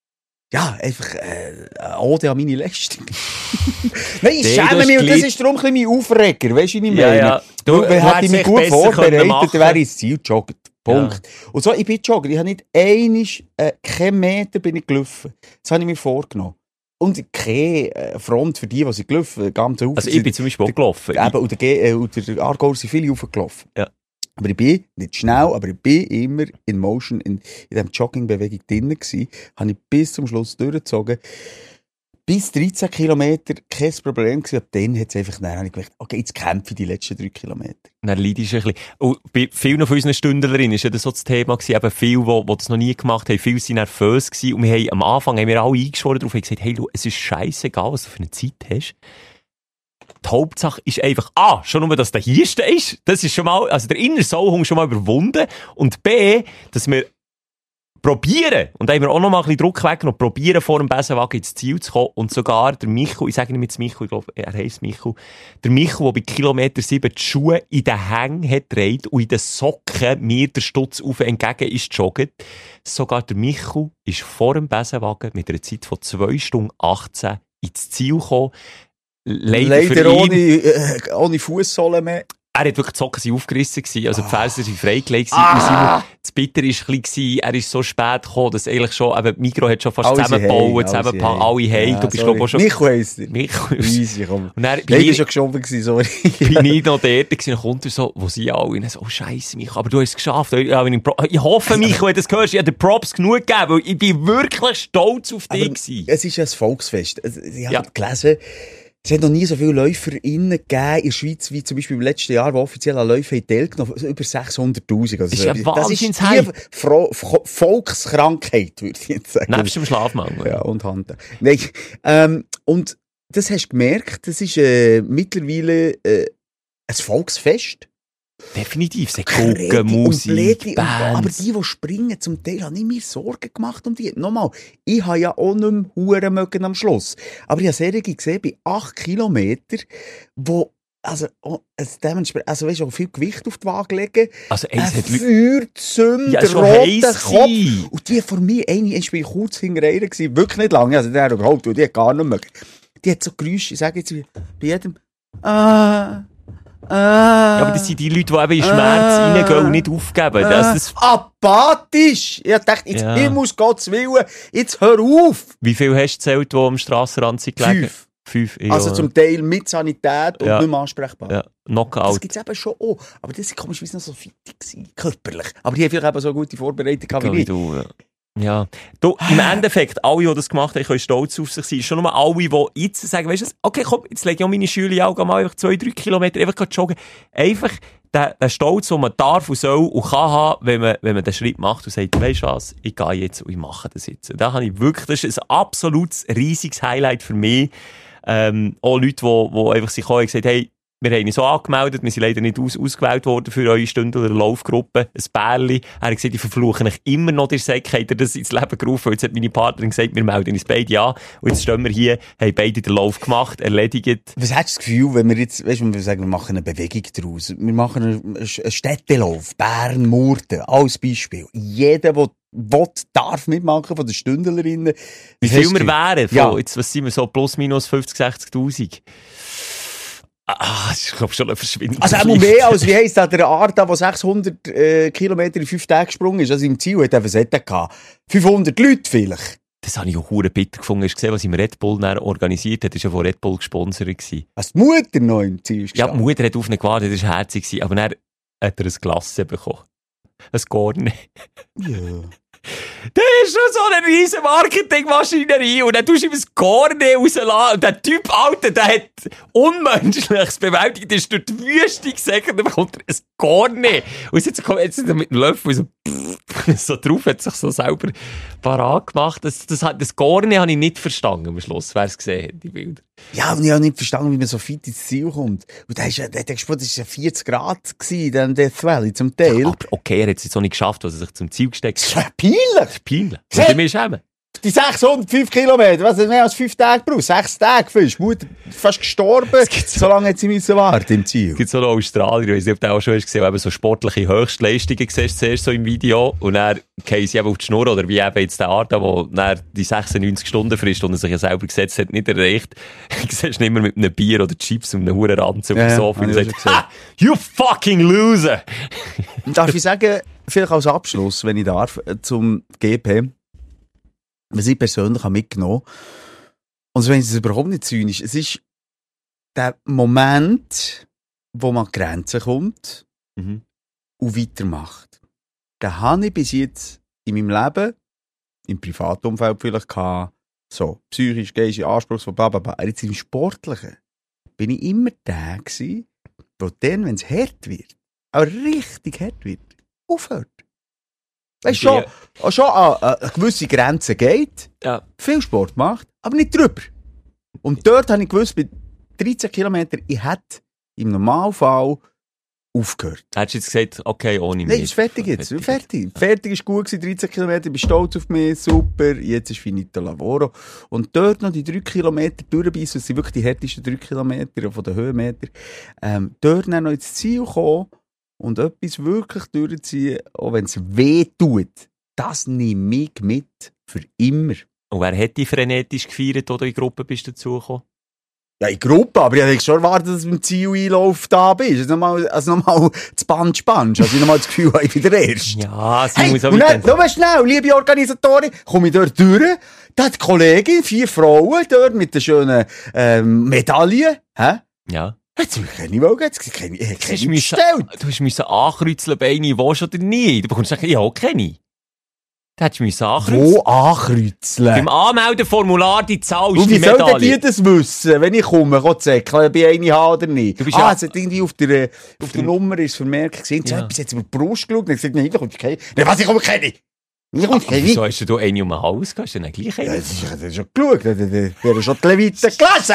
ja, einfach äh, eine Ode an meine Leistung. Nein, ich Nee, schäme du hast mich und das gleich- ist darum ein bisschen mein Aufreger, weißt du, wie ich Ja, meine? ja. Du, Du, du hätte hättest ich mich echt gut besser können vorbereitet, machen. dann wäre ich ins Ziel gejoggt. Punkt. Und so, ich bin jogger, ich habe nicht einisch, äh, keinen Meter bin ich gelaufen. Das habe ich mir vorgenommen. Und keine äh, Front für die, die sie gelaufen, ganz auf. Also ich bin zum Beispiel auch gelaufen. Eben, und der, G- äh, und der Aargauer sind viele aufgelaufen. Ja. Aber ich bin nicht schnell, aber ich bin immer in Motion, in, in dieser Joggingbewegung drin gewesen. Habe ich bis zum Schluss durchgezogen. Bis dreizehn Kilometer, kein Problem gewesen. Ab dann hat es einfach, dann habe ich gedacht, okay, jetzt kämpfe ich die letzten drei Kilometer. Dann leidest du ein bisschen. Und bei vielen von unseren Stündlerinnen war ja das so das Thema gewesen, eben viele, die, die das noch nie gemacht haben, viele waren nervös gewesen. Und wir haben, am Anfang haben wir alle eingeschworen drauf und gesagt, hey, Lu, es ist scheissegal, was du für eine Zeit hast. Die Hauptsache ist einfach, A, schon nur, dass der hier ist. Das ist schon mal, also der innere Sauhung schon mal überwunden. Und B, dass wir probieren, und da haben wir auch noch mal ein bisschen Druck weggenommen, probieren vor dem Besenwagen ins Ziel zu kommen. Und sogar der Michu, ich sage nicht mit Michu, ich glaube, er heisst Michu, der Michu, der bei Kilometer sieben die Schuhe in den Hängen hat gedreht und in den Socken mir der Stutz auf entgegen ist jogget. Sogar der Michu ist vor dem Besenwagen mit einer Zeit von zwei Stunden achtzehn ins Ziel gekommen. Leider, Leider für ihn, ohne, äh, ohne Fußsohle mehr. er hat wirklich die Socken sind aufgerissen gewesen, also die Fersen sind freigelegt gewesen. Ah. Und Simon, das Bitter war ein bisschen, er ist so spät gekommen, dass eigentlich schon, eben, die Migros hat schon fast Alle sind zusammengebaut, heim, zusammengepackt, alle alle sind heim. heim. Du bist, Ja, glaube ich, auch schon... Michu heisst er. Michu. Easy, komm. Und dann bin Leider ich, schon geschoben gewesen, sorry. bin ich noch dort gewesen, dann kommt er so, wo sind alle? Und dann so, oh Scheisse, Michu, aber du hast es geschafft. Ja, wenn ich, Pro- ich hoffe, Michu, wenn du das hörst, ich habe dir Props genug gegeben, weil ich bin wirklich stolz auf dich Aber gewesen. es ist ja ein Volksfest. Also, ich habe Ja. gelesen, es hat noch nie so viele LäuferInnen gegeben in der Schweiz, wie zum Beispiel im letzten Jahr, die offiziell an Läufen teilgenommen haben. Über sechshunderttausend. Also, Ist ja das ist Wahnsinnshype. die Fro- Fro- Volkskrankheit, würde ich jetzt sagen. Nebst dem Schlafmangel. Ja, und Hand. Nein, ähm, und das hast du gemerkt, das ist äh, mittlerweile äh, ein Volksfest. Definitiv. Sie Kreti gucken, und Musik, Blätti und- Bands. Aber die, die springen, zum Teil habe ich mir Sorgen gemacht um die. Nochmal, ich habe ja auch nicht mehr Huren mögen am Schluss. Aber ich habe Serien gesehen, bei acht Kilometern, wo, also, oh, es dementsprechend, also weißt du, auch viel Gewicht auf die Waage legen. Also, Ein eins hat Leute... Feuerzünder, Ja, schon roter heiss Kopf. gewesen. Und die vor mir, eine, ich war kurz hinterher gewesen, wirklich nicht lange, also der hat überhaupt, die hat gar nicht mögen. Die hat so Geräusche, ich sage jetzt bei jedem, ah, Ja, aber das sind die Leute, die eben in Schmerz Ah. reingehen und nicht aufgeben. Ah, Das, das, apathisch! Ich dachte, jetzt Ja. Himmels Gottes Willen, jetzt hör auf! wie viel hast du gezählt, die am Strassenrand sind gelegen? Fünf. Fünf, ja. Also zum Teil mit Sanität und Ja. nicht mehr ansprechbar. Ja, Knockout. Das gibt es eben schon auch. Aber das war komischerweise noch so fit gewesen, körperlich. Aber die haben vielleicht eben so eine gute Vorbereitung gehabt So wie wie ich. du, ja. Ja. Du, im Endeffekt, alle, die das gemacht haben, können stolz auf sich sein. Schon nur alle, die jetzt sagen, weißt du, okay, komm, jetzt lege ich auch meine Schüler auch mal einfach zwei, drei Kilometer einfach joggen. Einfach den, den Stolz, den man darf und soll und kann haben, wenn man, wenn man den Schritt macht und sagt, weisst du was, ich gehe jetzt und ich mache das jetzt. Und da habe ich wirklich, das ist ein absolutes, riesiges Highlight für mich. Ähm, auch Leute, die, die einfach sich kommen und gesagt, hey, wir haben ihn so angemeldet, wir sind leider nicht aus, ausgewählt worden für eure Stündler Laufgruppe, ein Bärli. Er hat gesagt, ich verfluche euch immer noch, der Säck, hat er das ins Leben gerufen. Jetzt hat meine Partnerin gesagt, wir melden uns beide an. Und jetzt stehen wir hier, haben beide den Lauf gemacht, erledigt. Was hast du das Gefühl, wenn wir jetzt, weißt du, wenn wir sagen, wir machen eine Bewegung daraus, wir machen einen, einen Städtelauf, Bern, Murten, als Beispiel. Jeder, der will, darf mitmachen von den Stündlerinnen. Wie Was viel hast du wir das Gefühl? wären? Von, Ja. jetzt, was sind wir, so plus minus fünfzig, sechzigtausend? Ah, das ist, glaube ich, schon ein Verschwindung. Also auch mehr als, wie heisst der Arda, der sechshundert äh, Kilometer in fünf Tagen gesprungen ist. Also im Ziel hat er Versette gehabt. fünfhundert Leute vielleicht. Das habe ich auch hure bitter gefunden. Hast du gesehen, was im Red Bull dann organisiert hat? Das war ja von Red Bull gesponsert gewesen. Als die Mutter noch im Ziel ist Ja, die gestanden. Mutter hat auf ihn gewartet, das war herzig gewesen. Aber dann hat er ein Glas bekommen. Ein Gorne. Ja. Das ist schon so eine riesen Marketingmaschinerie. Und dann tust du ihm ein Gorne rauslassen. Und der Typ, Alter, der hat Unmenschliches bewältigt. Der ist durch die Wüste gesägt und dann bekommt er ein Gorne. Und jetzt kommt jetzt mit dem Löffel so, so drauf, hat sich so selber parat gemacht. Das, das, hat- das Gorne habe ich nicht verstanden am Schluss, wer es gesehen hat, die Bilder. Ja, und ich habe nicht verstanden, wie man so fit ins Ziel kommt. Und da ist ja, der hat gesprochen, das war ja vierzig Grad gewesen, dann Death Valley zum Teil. Aber okay, er hat es jetzt auch nicht geschafft, was er sich zum Ziel gesteckt Das hat. ist ja peinlich. Das ist peinlich. Muss ich mir schämen. Die sechshundertfünf Kilometer, was hat mehr als fünf Tage gebraucht? Sechs Tage fast. Mutter fast gestorben. So lange hat sie müssen warten im Ziel. Es gibt so einen Australier, ich weiss nicht, ob du auch schon hast gesehen, eben so sportliche Höchstleistungen siehst, zuerst so im Video, und dann fallen sie eben auf die Schnur, oder wie eben jetzt der Arda, der die sechsundneunzig Stunden Frist, und er sich ja selber gesetzt hat, nicht erreicht. Du siehst ihn immer mit einem Bier oder Chips und einem huren Ranzen auf dem Ja, Sofa und ja, sagt, ha, you fucking loser! Darf ich sagen, vielleicht als Abschluss, wenn ich darf, äh, zum G P, was ich persönlich habe mitgenommen, und so, wenn es überhaupt nicht zynisch, es ist der Moment, wo man an die Grenze kommt Mhm. und weitermacht. Den habe ich bis jetzt in meinem Leben, im Privatumfeld vielleicht gehabt, so psychisch, geistig, anspruchsvoll, bla bla bla. Aber jetzt im Sportlichen bin ich immer der gewesen, der dann, wenn es hart wird, auch richtig hart wird, aufhört. Weißt du, schon, auch schon an, an eine gewisse Grenze geht, Ja. viel Sport macht, aber nicht drüber. Und dort habe ich gewusst, bei dreizehn Kilometern, ich hätte im Normalfall aufgehört. Hättest du jetzt gesagt, okay, ohne mich? Nein, ist fertig jetzt. Fertig. Fertig, fertig ist gut gewesen, dreizehn Kilometer, ich bin stolz auf mich, super, jetzt ist finito lavoro. Und dort noch die drei Kilometer durchbeissen, das sind wirklich die härtesten drei Kilometer von den Höhenmetern, ähm, dort dann noch ins Ziel kommen und etwas wirklich durchziehen, auch wenn es weh tut, das nehme ich mit für immer. Und wer hat dich frenetisch gefeiert, oder in die Gruppe bist dazugekommen? Ja, in Gruppe, aber ich hätte schon erwartet, dass du im Zieleinlauf da bist. Also nochmal, also nochmal das Band spannst. Also ich nochmal das Gefühl habe, ich bin der Erste. Ja, sie Hey, muss auch und dann, wieder... nur schnell, liebe Organisatorin, komme ich dort durch, da hat die Kollegin, vier Frauen dort mit den schönen ähm, Medaillen. Hä? Ja. Jetzt habe ich keine Wogen, jetzt habe ich keine, ich habe Du keine musst bestellt. Du musst müssen ankreuzeln, bei einer willst oder nicht. Du bekommst sagen, ja, auch keine. Du hättest müssen ankreuzeln. Wo ankreuzeln? Beim Anmeldeformular die zahlst Und die wie soll denn Medaille. die das wissen, wenn ich komme, kann zäckeln, ob ich eine habe oder nicht? Du bist ah, ja- es hat irgendwie auf der, auf der Nummer ist vermerkt gesehen, so Ja. etwas jetzt über die Brust geschaut, und ich gesagt, nein, da kommt keine. Nein, was, ich komme keine. Ich komme keine. Wieso hast du eine um den Hals gehabt? Hast du dann gleich Ja, eine? das ist, das ist schon geschaut, der, der, der, der hat schon die Leviten gelesen.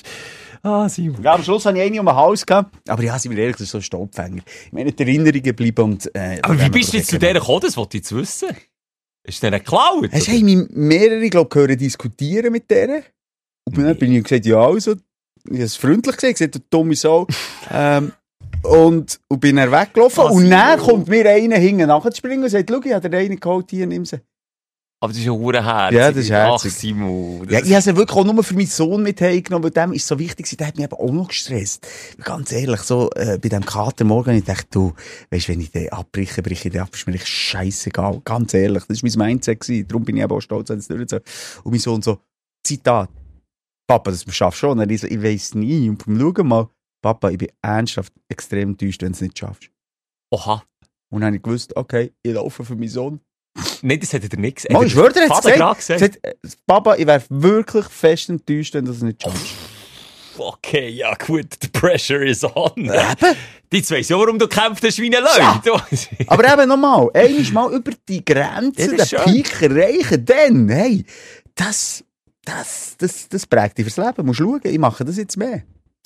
Ah, Simon. Ja, am Schluss hatte ich eine um den Hals gehabt. Aber ja, sind wir ehrlich, das ist so ein Staubfänger. Ich meine, die Erinnerungen bleiben und, äh, Aber wie bist du jetzt zu der gekommen? Das wollte ich jetzt wissen. Ist der geklaut? Es oder? haben mich mehrere, glaube ich, gehört diskutieren mit der. Und dann bin ich gesagt, ja, also, ich habe es freundlich gesehen, gesagt, du dumme Sau. ähm, und, und bin dann weggelaufen. Ah, und dann Simon. kommt mir einer hinten nachzuspringen und sagt, schau, ich habe dir einen geholt, hier, nimm sie. Aber das ist ja hure herzig. Ja, das ist herzig. Ach, Simon. Ja, Das- ich habe sie wirklich auch nur für meinen Sohn mit heimgenommen, weil dem ist so wichtig gewesen, der hat mich eben auch noch gestresst. Ganz ehrlich, so, äh, bei dem Kater morgen, ich dachte, du, weisst, wenn ich den abbreche, breche ich den ab, ist mir echt scheissegal. Ganz ehrlich, das war mein Mindset gewesen. Darum bin ich eben auch stolz, dass ich es durchgezogen habe. Und mein Sohn so, Zitat, Papa, das schaffst du schon. Und er so, ich weiss nie. Und beim Schauen mal, Papa, ich bin ernsthaft extrem enttäuscht, wenn du es nicht schaffst. Oha. Und dann habe ich gewusst, okay, ich laufe für meinen Sohn. Nein, das hat er nicht gesagt. Mal, ich schwöre dir, er hat Vater es gerade gesagt. gesagt. gesagt äh, Papa, ich wäre wirklich fest enttäuscht, wenn du es nicht schaffst. Okay, ja gut, the pressure is on. Eben. Jetzt weiss ich auch, warum du kämpft hast wie ein Leute. Aber eben nochmal, einmal mal über die Grenze, Ja, den das ist Peak erreichen, dann, hey, das, das, das, das prägt dich fürs Leben. Musst schauen, ich mache das jetzt mehr.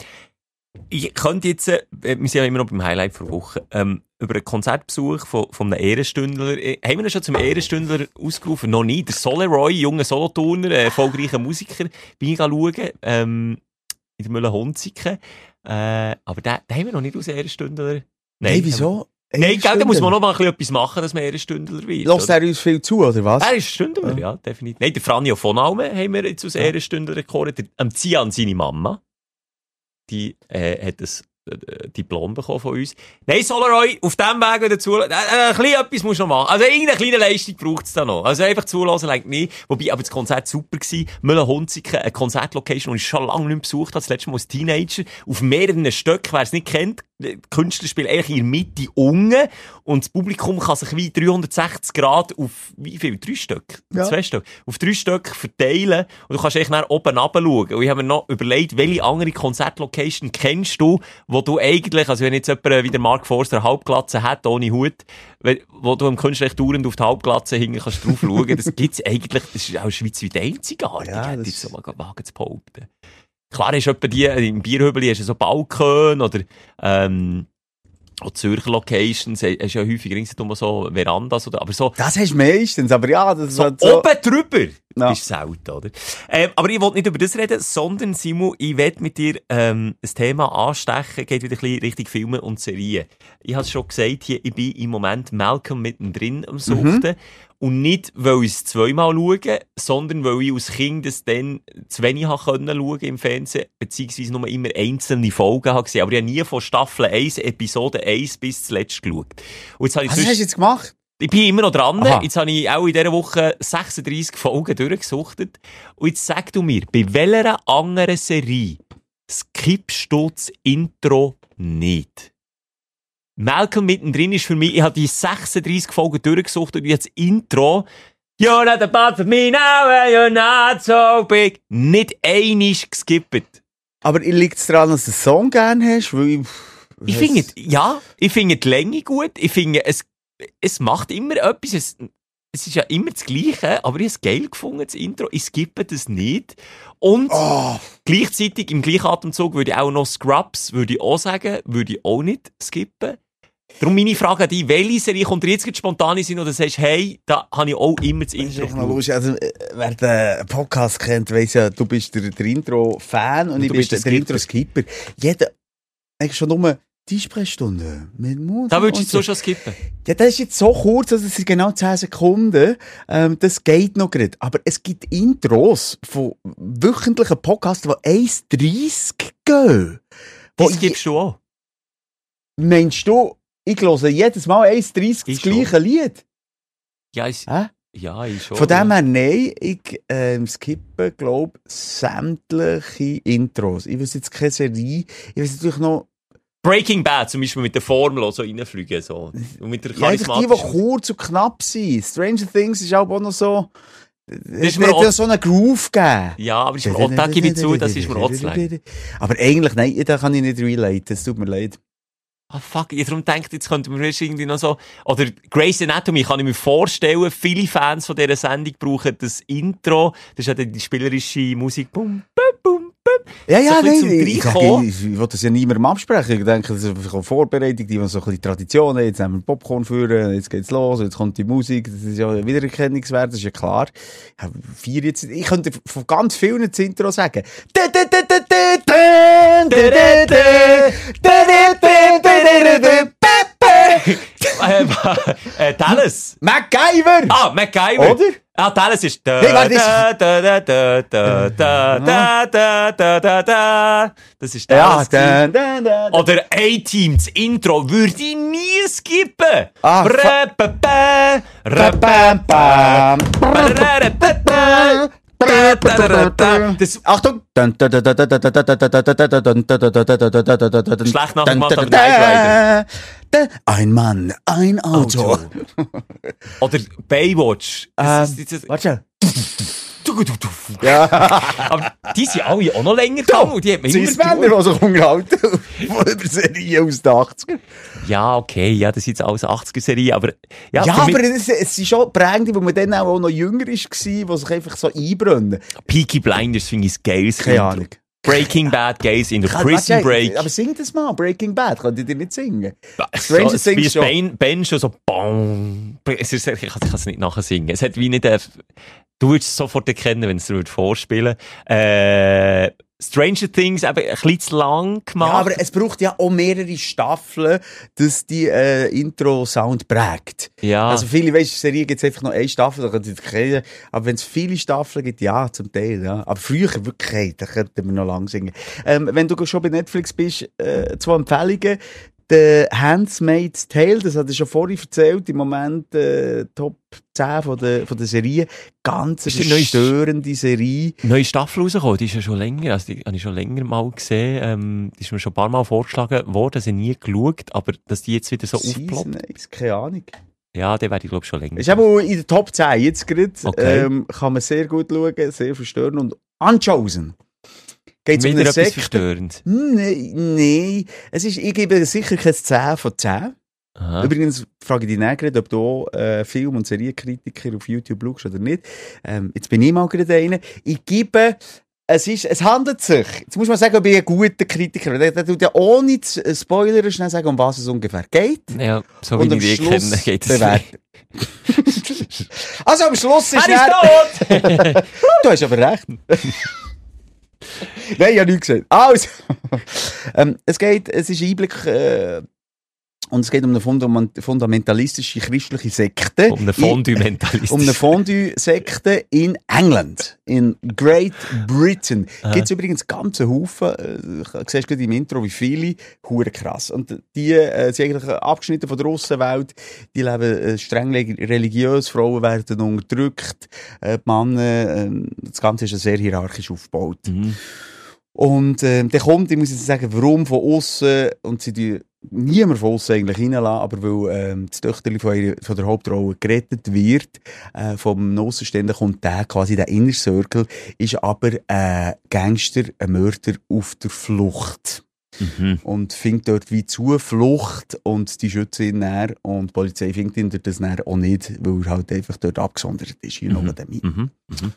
Ich könnte jetzt, äh, wir sind ja immer noch beim Highlight der Woche, ähm, über einen Konzertbesuch von, von einem Ehrenstündler. Äh, haben wir ihn schon zum Ehrenstündler ausgerufen? Noch nie. Der Soleroy, junger Soloturner, äh, erfolgreicher Musiker, bin ich schauen, ähm, in der Müller-Hunziken. Äh, aber den, den haben wir noch nicht aus Ehrenstündler. Hey, wieso? Nein, gell, da muss man noch mal ein bisschen etwas machen, dass man Ehrenstündler wird. Lässt oder? er uns viel zu, oder was? Er ist Stündler, ja. ja, definitiv. Nein, der Franjo von Almen haben wir jetzt aus Ehrenstündler gekocht. Am Zian, seine Mama, die äh, hat ein äh, Diplom bekommen von uns. Nein, Solaroy, auf dem Weg wieder zu. Äh, äh, ein bisschen etwas musst du noch machen. Also irgendeine kleine Leistung braucht es da noch. Also einfach zulassen, like nicht. Wobei, aber das Konzert super gewesen. Müller-Hunziken, eine Konzertlocation, die ich schon lange nicht mehr besucht habe. Das letzte Mal als Teenager. Auf mehreren Stöcken, wer es nicht kennt. Die Künstler spielen eigentlich in der Mitte unten. Und das Publikum kann sich wie dreihundertsechzig Grad auf, wie viel? Drei Stück? Ja. Zwei Stück? Auf drei Stück verteilen. Und du kannst eigentlich nach oben runter schauen. Und ich habe mir noch überlegt, welche andere Konzertlocation kennst du, wo du eigentlich, also wenn jetzt jemand wie der Mark Forster eine Halbglatze hat, ohne Hut, we- wo du im Künstler echt dauernd auf die Halbglatze hinten kannst drauf schauen. Das gibt's eigentlich, das ist auch schweizweit einzigartig, Ja, hätte das- ich so mal wagen zu behaupten. Klar ist etwa die, im Bierhübeli hast du so Balkon oder, ähm, auch Zürcher Locations, hast ja häufig ringsherum so Verandas oder, aber so, Das hast du meistens, aber ja, das so ist halt so. oben drüber, Ja. Ist selten, oder? Ähm, aber ich wollte nicht über das reden, sondern, Simon, ich will mit dir ähm, ein Thema anstechen, geht wieder ein bisschen Richtung Filme und Serien. Ich habe es schon gesagt, hier, ich bin im Moment Malcolm mittendrin am Suchten. Mhm. Und nicht, weil ich es zweimal schaue, sondern weil ich als Kind das dann zu wenig habe können schauen im Fernsehen, beziehungsweise nur immer einzelne Folgen habe gesehen. Aber ich habe nie von Staffel eins, Episode eins bis zuletzt geschaut. Und jetzt habe ich Was sonst... hast du jetzt gemacht? Ich bin immer noch dran. Aha. Jetzt habe ich auch in dieser Woche sechsunddreissig Folgen durchgesuchtet. Und jetzt sag du mir, bei welcher anderen Serie skippst du das Intro nicht? Malcolm mittendrin ist für mich, ich habe die sechsunddreissig Folgen durchgesuchtet und jetzt Intro, You're not a part of me now, you're not so big, nicht einisch geskippt. Aber liegt es daran, dass du den Song gerne hast? Weil ich ich finde, ja, ich finde die Länge gut, ich finde, es Es macht immer etwas, es, es ist ja immer das Gleiche, aber ich habe es geil gefunden, das Intro. Ich skippe das nicht. Und oh. gleichzeitig, im gleichen Atemzug, würde ich auch noch Scrubs, würde ich auch sagen, würde ich auch nicht skippen. Darum meine Frage an dich, welche Serie kommt dir jetzt spontan in oder sagst, hey, da habe ich auch immer das Intro das also, wer den Podcast kennt, weiss ja, du bist der, der Intro-Fan und, und ich bin der, der Intro-Skipper. Jeder, eigentlich schon nur die Sprechstunde mit Mut. Da würdest du jetzt so schon skippen? Ja, das ist jetzt so kurz, also das sind genau zehn Sekunden. Ähm, das geht noch nicht. Aber es gibt Intros von wöchentlichen Podcasts, die eins dreißig gehen. Das gibst du auch? Meinst du, ich höre jedes Mal eins dreißig das gleiche Lied? Ja, ich, Hä? ja, ich schon. Von dem her, nein, ich ähm, skippe, glaube ich, sämtliche Intros. Ich weiß jetzt keine Serie. Ich weiß natürlich noch... Breaking Bad, zum Beispiel mit der Formel so reinfliegen. So. Und mit der ja, einfach die, die kurz und knapp sind. Stranger Things ist auch noch so... Es hat ja so einen Groove gegeben. Ja, aber ist mir auch, da gebe ich zu, das ist mir auch zu lang. Aber eigentlich, nein, da kann ich nicht relate, es tut mir leid. Ah, fuck, ich darum denkt, jetzt könnte man irgendwie noch so, oder Grey's Anatomy, kann ich mir vorstellen, viele Fans von dieser Sendung brauchen das Intro, das ist ja die spielerische Musik, bum, bum, bum, bum. Ja, ja, so nein, zum ich, ich, Reinkommen. ich, ich will das ja niemandem absprechen, ich denke, das ist einfach eine Vorbereitung, die haben so ein bisschen Traditionen, jetzt nehmen wir Popcorn führen, jetzt geht's los, jetzt kommt die Musik, das ist ja wiedererkennungswert, das ist ja klar. Ja, vier jetzt, ich könnte von ganz vielen das Intro sagen. äh, Dallas. MacGyver! Ah, MacGyver. Oder? Ah, Dallas ist da, hey, warte, da, da, da, da, da, da, da, da, da, da, da. Das ist Dallas. Ja, da, da, da, da. Oder A-Team, das Intro, würde ich nie skippen. Ah, Ra-pa-pa, Ra-pam-pam. ra-pa-pa, das Achtung! schlecht nachgemacht, aber Knight Rider. Ein Mann, ein Auto. Auto. Oder Baywatch. Das ist- das- Warte. Aber die sind alle auch noch länger gegangen. und Die hat man Sie immer ist Männer, die sich unterhalten. Von über Serien aus den achtziger. Ja, okay, ja, das ist jetzt alles achtziger-Serie, aber... Ja, Ja, für mich- aber es, es sind schon prägende, wo man dann auch noch jünger war, die sich einfach so einbrennen. Peaky Blinders finde ich das geiles Keine Intro. Ahnung. Breaking Bad geiles Intro. Kann- Prison warte, Break. Aber sing das mal, Breaking Bad, könnt ihr dir nicht singen? Stranger Stranger so, Things wie schon. Ben, ben schon so BOM. Es ist, ich kann es nicht nachher singen. Es hat wie nicht... Äh, du würdest es sofort erkennen, wenn es dir vorspielen äh, Stranger Things eben ein bisschen zu lang gemacht. Ja, aber es braucht ja auch mehrere Staffeln, dass die äh, Intro-Sound prägt. Ja. Also viele, weißt du, Serien gibt es einfach noch eine Staffel, da könnt ihr kennen. Aber wenn es viele Staffeln gibt, ja, zum Teil, ja. Aber früher wirklich keinen, da könnten wir noch lang singen. Ähm, wenn du schon bei Netflix bist, äh, zwei Empfehlungen. The Handmaid's Tale, das hatte ich schon vorhin erzählt, im Moment äh, Top zehn von der, von der Serie. Ganz Ist die neue- störende Serie. Neue Staffel rausgekommen, die ist ja schon länger, also die habe ich schon länger mal gesehen, ähm, die ist mir schon ein paar Mal vorgeschlagen worden, dass ich nie geschaut, aber dass die jetzt wieder so Season aufploppt. eins, keine Ahnung. Ja, der werde ich glaube ich schon länger. Ist aber in der Top zehn jetzt gerade. Okay. Ähm, kann man sehr gut schauen, sehr verstörend. Und Unchosen. Geht's um Wieder eine etwas Sekte? verstörend. Nein, nein. Es ist, ich gebe sicher kein zehn von zehn. Aha. Übrigens frage ich dich nicht, ob du auch, äh, Film- und Serienkritiker auf YouTube schaust oder nicht. Ähm, jetzt bin ich mal gerade einer. Ich gebe, es ist, es handelt sich, jetzt muss man sagen, ob ich ein guter Kritiker bin. Der, der tut ja ohne zu äh, spoilern schnell sagen, um was es ungefähr geht. Ja, so Und wie am ich die Schluss kenne, geht es bewerten. nicht. Also am Schluss ist Er ist tot! Du hast aber recht. Nein, ich habe nichts gesagt. Also, ähm, es geht, es ist Einblick, äh, und es geht um eine fundament- fundamentalistische christliche Sekte. Um eine Fondue-mentalistische. Um eine Fondue-Sekte in England. In Great Britain. Gibt es übrigens ganz einen Haufen, äh, du siehst gerade im Intro, wie viele, hure krass. Und die äh, sind eigentlich abgeschnitten von der Aussenwelt. Die leben äh, streng religiös, Frauen werden unterdrückt, äh, die Männer, äh, das Ganze ist ja sehr hierarchisch aufgebaut. Mhm. Und äh, der kommt, ich muss jetzt sagen, warum von außen, und sie die niemand von außen eigentlich reinlassen, aber weil ähm, das Töchterchen von, ihrer, von der Hauptrolle gerettet wird, äh, vom Aussenstehenden kommt der, quasi der Inner Circle, ist aber ein Gangster, ein Mörder auf der Flucht. Mhm. Und findet dort wie Zuflucht und die schützen ihn näher und die Polizei findet ihn das näher auch nicht, weil er halt einfach dort abgesondert ist. You know what I mean. Mhm. Mhm.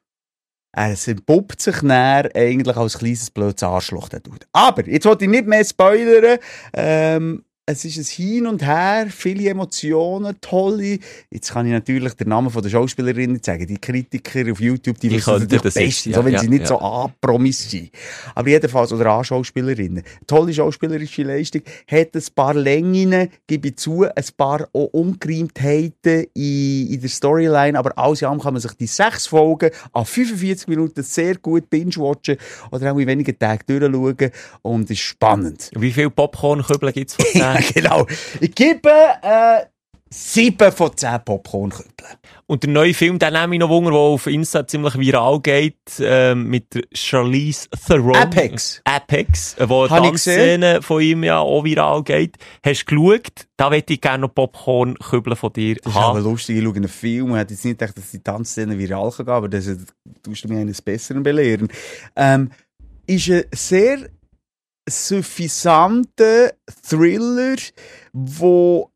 Er entpuppt sich näher eigentlich als kleines blödes Arschloch. Der Dude. Aber, jetzt wollte ich nicht mehr spoilern, ähm, es ist ein Hin und Her, viele Emotionen, tolle. Jetzt kann ich natürlich den Namen von der Schauspielerin nicht sagen. Die Kritiker auf YouTube, die, Die wissen könnten das das bestens, jetzt, so, wenn ja, sie ja, nicht ja. so anpromis sind. Aber jedenfalls, oder Anschauspielerinnen. Tolle schauspielerische Leistung, hat ein paar Längen, gebe ich zu, ein paar auch Ungereimtheiten in, in der Storyline, aber alles in allem kann man sich die sechs Folgen an fünfundvierzig Minuten sehr gut binge-watchen oder auch in wenigen Tagen durchschauen und ist spannend. Wie viele Popcorn-Kübel gibt es von zehn? Genau. Ich gebe äh, sieben von zehn Popcorn-Kübeln. Und der neue Film, den nehme ich noch Wunder, der auf Insta ziemlich viral geht, ähm, mit der Charlize Theron. Apex. Apex, äh, wo Hab eine ich Tanzszene von ihm ja auch viral geht. Hast du geschaut? Da möchte ich gerne noch Popcorn-Kübeln von dir Das ist aber haben. lustig, ich schaue einen Film und hätte jetzt nicht gedacht, dass die Tanzszene viral kann gehen, aber das ist, tust du mir eines Besseren belehren. Ähm, ist ein sehr suffisanter Thriller, wo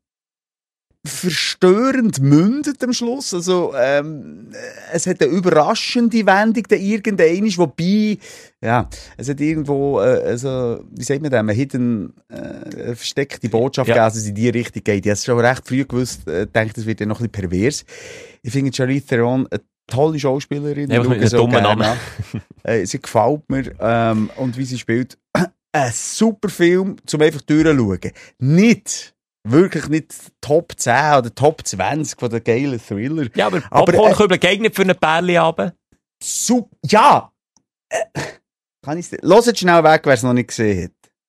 verstörend mündet am Schluss. Also, ähm, es hat eine überraschende Wendung, der irgendeine, wobei, ja, es hat irgendwo, äh, also, wie sagt man das, eine hidden, äh, eine versteckte Botschaft Ja. gegeben, dass es in die Richtung geht. Ich habe es schon recht früh gewusst, äh, denke, das wird ja noch ein bisschen pervers. Ich finde Charlize Theron eine tolle Schauspielerin. Ja, Ich mit schaue einem sie auch dummen gerne Namen. an. Äh, sie gefällt mir, ähm, und wie sie spielt. Ein super Film, zum einfach durchschauen. Nicht, wirklich nicht Top zehn oder Top zwanzig von den geilen Thriller. Ja, aber Aber, äh, Popcorn-Kübeln geeignet für einen Pärli-Abend? Super, ja! Äh, kann ich Los jetzt schnell weg, wer es noch nicht gesehen hat.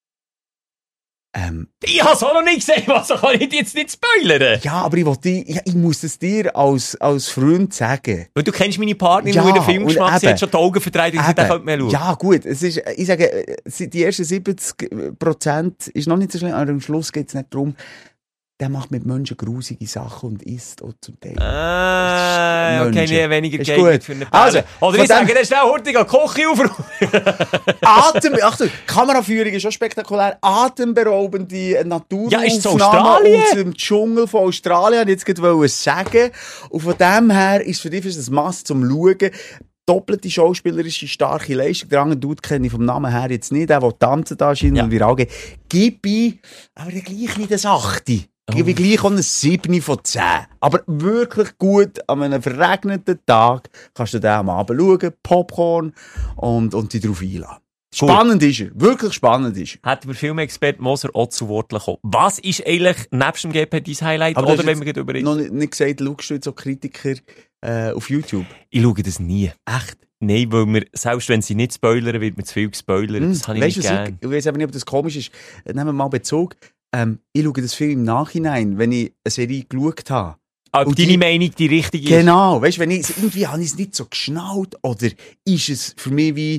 Ähm, Ich habe es auch noch nicht gesehen, was kann ich jetzt nicht spoilern? ja, aber ich, wollte, ja, ich muss es dir als, als Freund sagen. Weil du kennst meine Partnerin, Ja, die in den Film und geschmackt, sie eben. hat schon die Augen verdreht und gesagt, den könnte man schauen. Ja, gut, es ist, ich sage, äh, die ersten siebzig Prozent ist noch nicht so schlimm, aber am Schluss geht es nicht darum, der macht mit Menschen grusige Sachen und isst auch zum Teil. Ah, okay, Menschen. nee, weniger Ist geeignet gut. für eine Also, Pärli. Oder von ich sage, dem- das ist schnell hurtig an die Küche aufrufen. Atem, Achtung, Kameraführung ist schon spektakulär. Atemberaubende Naturaufnahmen Ja, ist es Australien? aus dem Dschungel von Australien, wollte ich jetzt gerade sagen. Und von dem her ist für dich ein Mass zum Schauen. Doppelte schauspielerische starke Leistung. Der andere Dude kenne ich vom Namen her jetzt nicht, der, der tanzen da scheint Ja. und viral geht. Gib ich, aber der gleich nicht ein Achte. Gib ich gleich auch ein sieben von zehn. Aber wirklich gut, an einem verregneten Tag kannst du den am Abend schauen, Popcorn und, und dich darauf einladen. Gut. Spannend ist er. Wirklich spannend ist er. Hätten wir Filmexperte Moser auch zu Wort gekommen. Was ist eigentlich nebst dem G P dein Highlight? Aber du Oder hast wenn wir jetzt gerade über noch nicht, nicht gesagt, schaust du jetzt auch Kritiker äh, auf YouTube? Ich schaue das nie. Echt? Nein, weil mir, selbst wenn sie nicht spoilern, wird mir zu viel gespoilert. Hm, Das habe ich weißt nicht du, was gern. ich, ich weiß aber nicht, ob das komisch ist. Äh, Nehmen wir mal Bezug. Ähm, ich schaue das Film im Nachhinein, wenn ich eine Serie geschaut habe. Aber Und deine die- Meinung die richtige ist? Genau, weißt du, wenn ich irgendwie habe ich es nicht so geschnallt oder ist es für mich wie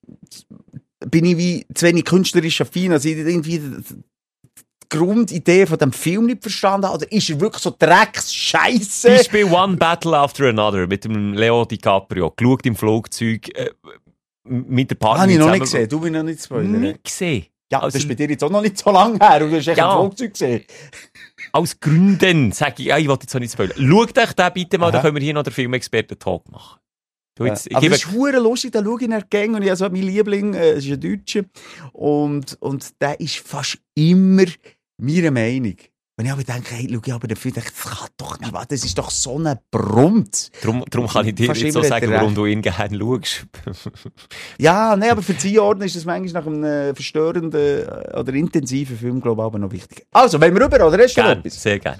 bin ich wie zu wenig künstlerisch affin, also ich irgendwie die Grundidee von dem Film nicht verstanden habe, oder ist er wirklich so Drecks-Scheisse? Beispiel One Battle After Another mit dem Leo DiCaprio. Geschaut im Flugzeug äh, mit der Partnerin Habe ich noch nicht zusammen- gesehen, du bist noch nicht spoilern. Nicht gesehen. Ja, Also- das ist bei dir jetzt auch noch nicht so lange her und du hast echt Ja. ein Flugzeug gesehen. Aus Gründen sage ich, ja, ich wollte jetzt auch nicht spoilern. Schaut euch den bitte mal, Aha. dann können wir hier noch den Filmexperten-Talk machen. Du, jetzt, ich Aber gebe, das ist hure lustig, da schaue ich nach Gang und ich habe so meinen Liebling, äh, das ist ein Deutscher, und, und der ist fast immer meiner Meinung. Und ich aber denke, hey, schau, aber dafür denke ich, das kann doch nicht wahr, das ist doch so ein Brummt. Darum, darum kann ich dir Fast nicht so immer sagen, hat er warum du ihn gerne schaust. Ja, nein, aber für die Einordnung ist das manchmal nach einem äh, verstörenden äh, oder intensiven Film, glaube ich, aber noch wichtig. Also, wollen wir rüber, oder hast du noch Gern, etwas? sehr gerne.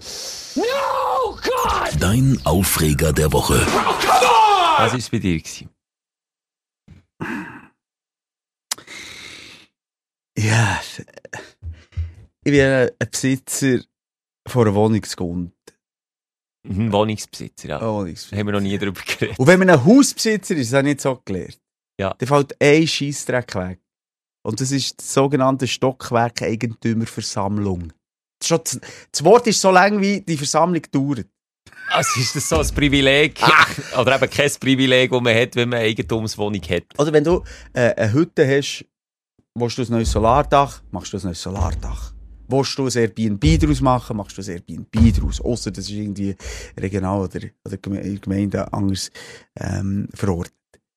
Dein Aufreger der Woche. Was war es bei dir gewesen? Ja, ich bin ein Besitzer von einer Wohnungsgrund. Ein Wohnungsbesitzer, ja. Ein Wohnungsbesitzer. Haben wir noch nie darüber geredet. Und wenn man ein Hausbesitzer ist, das habe ich nicht so gelernt. Ja. Dann fällt ein Scheissdreck weg. Und das ist die sogenannte Stockwerk-Eigentümerversammlung. Schon das, das Wort ist so lang, wie die Versammlung dauert. Also ist das so ein Privileg, oder eben kein Privileg, das man hat, wenn man eine Eigentumswohnung hat? Oder wenn du äh, eine Hütte hast, willst du ein neues Solardach, machst du ein neues Solardach. Willst du ein Airbnb daraus machen, machst du ein Airbnb daraus. Ausser das ist irgendwie regional oder, oder in der Gemeinde anders ähm, verordnet.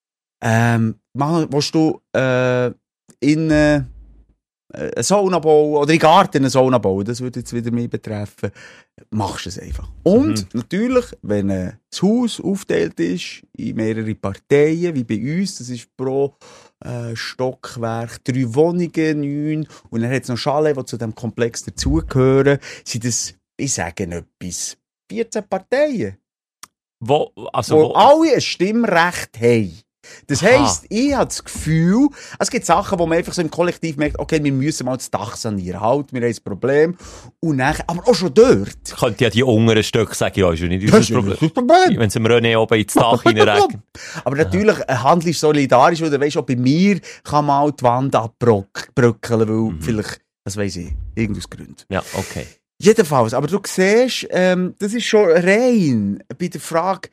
Ähm, mach, willst du äh, in äh, eine Sauna bauen oder in den Garten eine Sauna bauen, das würde jetzt wieder mich betreffen, machst du es einfach. Und mhm. natürlich, wenn äh, das Haus aufgeteilt ist in mehrere Parteien, wie bei uns, das ist pro äh, Stockwerk drei Wohnungen, neun, und dann hat es noch Chalet, die zu diesem Komplex dazugehören, sind das, ich sage etwas, vierzehn Parteien, wo, also, wo wo? alle ein Stimmrecht haben. Das Aha. heisst, ich habe das Gefühl, es gibt Sachen, wo man einfach so im Kollektiv merkt, okay, wir müssen mal das Dach sanieren. Halt, wir haben ein Problem. Und dann, aber auch schon dort. Könnte ja die unteren Stücke sagen, ja, ist ja nicht unser Problem. Problem. Wenn es im René oben ins Dach hineinregnet. Aber natürlich, ein Handel ist solidarisch, weil du weisst, auch bei mir kann man auch die Wand abbröckeln, weil Mhm. vielleicht, das weiss ich, irgendein Grund. Ja, okay. Jedenfalls, aber du siehst, ähm, das ist schon rein bei der Frage,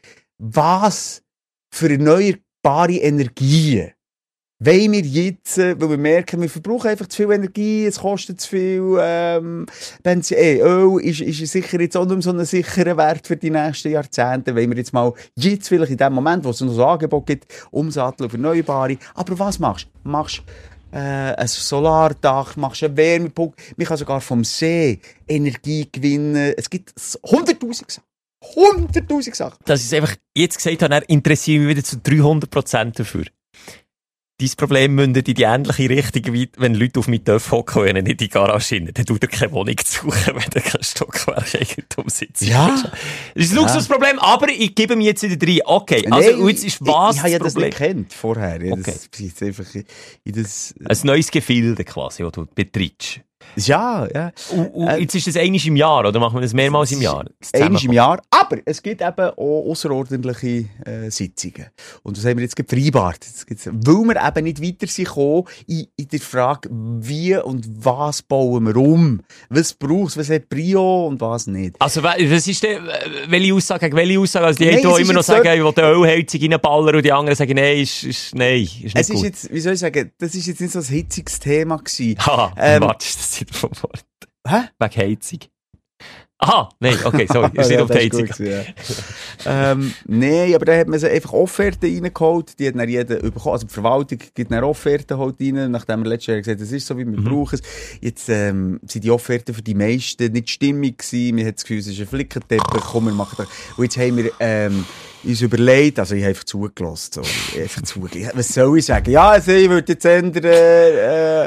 was für erneuerbare Energien wollen wir jetzt, äh, weil wir merken, wir verbrauchen einfach zu viel Energie, es kostet zu viel, ähm, Benzin, eh, Öl ist, ist sicher jetzt auch nicht mehr so ein sicherer Wert für die nächsten Jahrzehnte, wollen wir jetzt mal jetzt vielleicht in dem Moment, wo es noch so ein Angebot gibt, umsatteln auf Erneuerbare. Aber was machst du? Machst äh, ein Solardach, machst einen Wärmepump, man kann sogar vom See Energie gewinnen, es gibt hunderttausend Sachen. hunderttausend Sachen. Dass ich es einfach jetzt gesagt habe, dann interessiere ich mich wieder zu dreihundert Prozent dafür. Dein Problem mündet in die ähnliche Richtung, wie wenn Leute auf mich Töpfe hocken und nicht in die Garage rein. Dann tut er keine Wohnung zu suchen, wenn er kein Stockwerk-Eigentum sitzt. Ja. Das ist ein Luxusproblem, aber ich gebe ihm jetzt wieder rein. Okay, also Nein, jetzt ist was ich, ich habe ja das das Problem? nicht gekannt vorher. Ja, Okay. das ist jetzt einfach in das, Ein neues Gefilde quasi, das du betreibst. ja, ja. Und, und Äh, jetzt ist das einmal im Jahr, oder machen wir das mehrmals im Jahr? Das Einmal im Jahr. Aber es gibt eben auch außerordentliche äh, Sitzungen. Und das haben wir jetzt gerade vereinbart. Jetzt gibt's, weil wir eben nicht weiter sind gekommen in, in der Frage, wie und was bauen wir um? Was braucht es, was hat Prio und was nicht? Also, we- was ist denn, äh, welche Aussage gegen welche Aussage? Also, die Nein, einen es die ist immer noch jetzt sagen, so- ich will die Ölheizung reinballern und die anderen sagen, nein, ist, ist, nein, ist nicht Es gut. ist jetzt, wie soll ich sagen, das ist jetzt nicht so ein hitziges Thema gewesen. Haha, Ähm, warte, ist das nicht vom Wort? Hä? Wegen Heizung. Aha, nein, okay, sorry, ist nicht Ja, auf die das Heizung. gut gewesen, ja. ähm, Nein, aber da hat man sie einfach Offerten reingeholt, die hat dann jeder bekommen. Also die Verwaltung gibt dann Offerten halt rein, nachdem wir letztes Jahr gesagt haben, das ist so, wie wir Mhm. brauchen es. Jetzt ähm, sind die Offerten für die meisten nicht stimmig gewesen. Wir haben das Gefühl, es ist ein Flickenteppich, komm, wir machen das. Und jetzt haben wir ähm, uns überlegt, also ich habe einfach zugelassen, so, einfach zugelassen. Was soll ich sagen? Ja, also ich würde jetzt ändern, äh,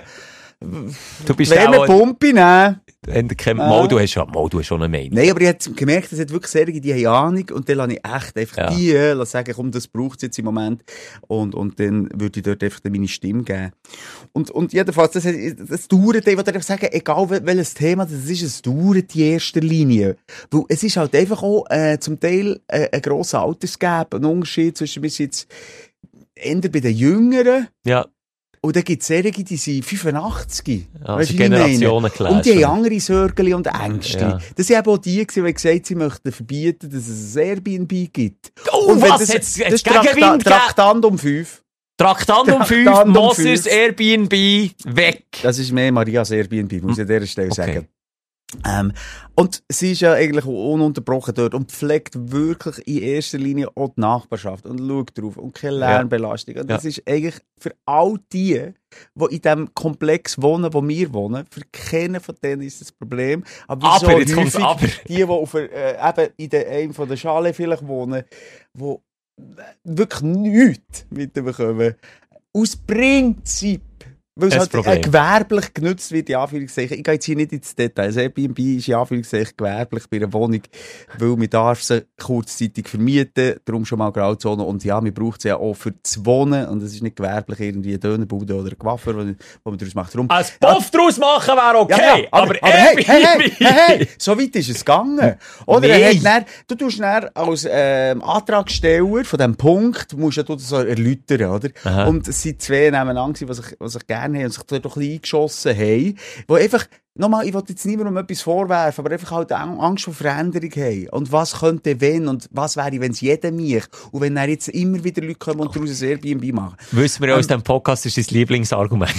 Du bist auch, Wärmepumpe nehmen. wenn du kein Mal, du hast ja, mal, du hast schon eine Meinung. Nein, aber ich habe gemerkt, es hat wirklich sehr, die haben Ahnung, und dann lasse ich echt einfach Ja. die äh, lasse sagen, komm, das braucht es jetzt im Moment, und, und dann würde ich dort einfach dann meine Stimme geben. Und, und jedenfalls, das, das dauert, ich würde einfach sagen, egal wel- welches Thema das ist, es dauert in erster Linie. Weil es ist halt einfach auch äh, zum Teil äh, ein grosser Altersgap, ein Unterschied zwischen, wir sind jetzt eher bei den Jüngeren, Ja, und dann gibt es solche, die sind fünfundachtzig. ja, Weisst also du, wie ich meine? Generationen Und die haben andere Sorgen und Ängste. Ja. Das waren eben auch die, gewesen, die gesagt haben, sie möchten verbieten, dass es ein Airbnb gibt. Oh, Und wenn was? das, Hat's- das hat's ist Trakta Gegenwind gegeben? Traktandum fünf. Traktandum fünf, Traktandum Mossers fünf. Airbnb, weg. Das ist mehr Marias Airbnb, muss ich an dieser Stelle Okay. sagen. Ähm, und sie ist ja eigentlich ununterbrochen dort und pflegt wirklich in erster Linie auch die Nachbarschaft und schaut drauf und keine Lärmbelastung. Und das Ja. ist eigentlich für all die, die in dem Komplex wohnen, wo wir wohnen, für keinen von denen ist das Problem. Aber, Aber, so jetzt kommt's häufig aber. die, die auf, äh, eben in der, einem von den Schalen vielleicht wohnen, die wirklich nichts mitbekommen. Aus Prinzip. Weil es Das halt Problem. äh, gewerblich genutzt wird, in Anführungszeichen. Ich gehe jetzt hier nicht ins Detail. Das Airbnb ist in Anführungszeichen gewerblich bei einer Wohnung, weil man darf sie kurzzeitig vermieten, darum schon mal Grauzone. Und ja, man braucht sie ja auch für das Wohnen und es ist nicht gewerblich irgendwie eine Dönerbude oder ein Gewaffer, wo wo man daraus macht. Darum, Ein Puff draus machen wäre okay, ja, ja, aber, aber hey, hey, hey, Airbnb- hey, hey, so weit ist es gegangen. Oder er Nee. hat dann, du tust dann als ähm, Antragsteller von diesem Punkt, musst ja du das so erläutern, oder? Aha. Und es sind zwei nebeneinander, die sich, die sich gerne haben und sich dort doch ein bisschen eingeschossen haben, die einfach, nochmal, ich will jetzt niemandem etwas vorwerfen, aber einfach halt Ang- Angst vor Veränderung haben. Und was könnte wenn und was wäre, wenn es jeder mich und wenn dann jetzt immer wieder Leute kommen und daraus ein Airbnb machen. Wissen wir ja aus Ähm, diesem Podcast, ist dein Lieblingsargument.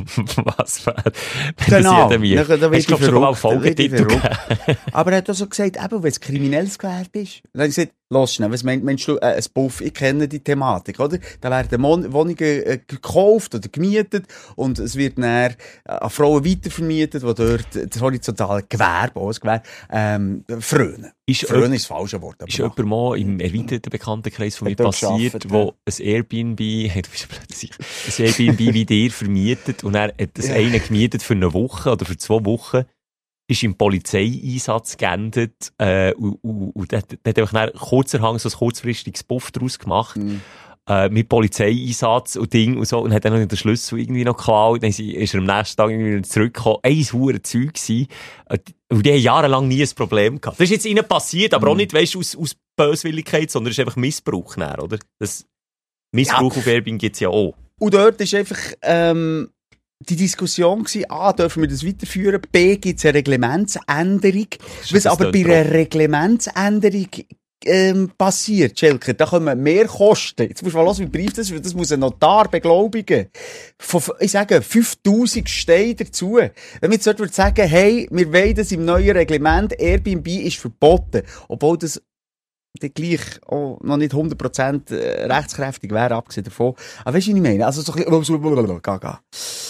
Was wäre, wenn Genau, das jeder mir... dann, dann Hast du, glaub, schon mal einen verrückt, dann wird ich Folgetitel verrückt. gegeben? Aber er hat auch so gesagt, eben, wenn es kriminelles Gewerbe ist. Dann habe ich gesagt, los schnell, was meinst, meinst du, äh, ein Buff, ich kenne die Thematik, oder? Da werden Mon- Wohnungen äh, gekauft oder gemietet und es wird dann äh, an Frauen weitervermietet, die dort das horizontale Gewerbe, auch das Gewerbe, ähm, frönen. Ist Frönen ist das falsche Wort. Ist aber jemand mal im erweiterten Bekanntenkreis von mir Hat dort passiert, gearbeitet, wo ein Airbnb, hey, du bist plötzlich, ein Airbnb wie dir vermietet und er hat das Ja. eine gemietet für eine Woche oder für zwei Wochen, ist im Polizeieinsatz geendet, äh, und, und, und der, der hat einfach dann kurzerhand so ein kurzfristiges Buff draus gemacht. Mhm. Äh, mit Polizeieinsatz und Ding und so, und hat dann noch den Schlüssel irgendwie noch geklaut, dann ist er ist er am nächsten Tag irgendwie wieder zurückgekommen. Eins hure Zeug gsi. Äh, Und die haben jahrelang nie ein Problem gehabt. Das ist jetzt ihnen passiert, aber auch nicht, weißt du, aus, aus Böswilligkeit, sondern es ist einfach Missbrauch näher, oder? Das Missbrauch Ja. auf Airbnb gibt's ja auch. Und dort ist einfach, ähm, die Diskussion gewesen, A, dürfen wir das weiterführen, B, gibt es eine Reglementsänderung. Was das aber bei tönt einer Reglementsänderung ähm, passiert, Schelker, da kommen mehr Kosten. Jetzt musst du mal hören, wie Brief das ist, das muss ein Notar beglaubigen. Von, ich sage, fünftausend Steine dazu. Wenn wir jetzt dort würden sagen, hey, wir wollen das im neuen Reglement, Airbnb ist verboten, obwohl das dann gleich auch noch nicht hundert Prozent rechtskräftig wäre, abgesehen davon. Aber weißt du, was ich meine? Also so ein bisschen, gaga.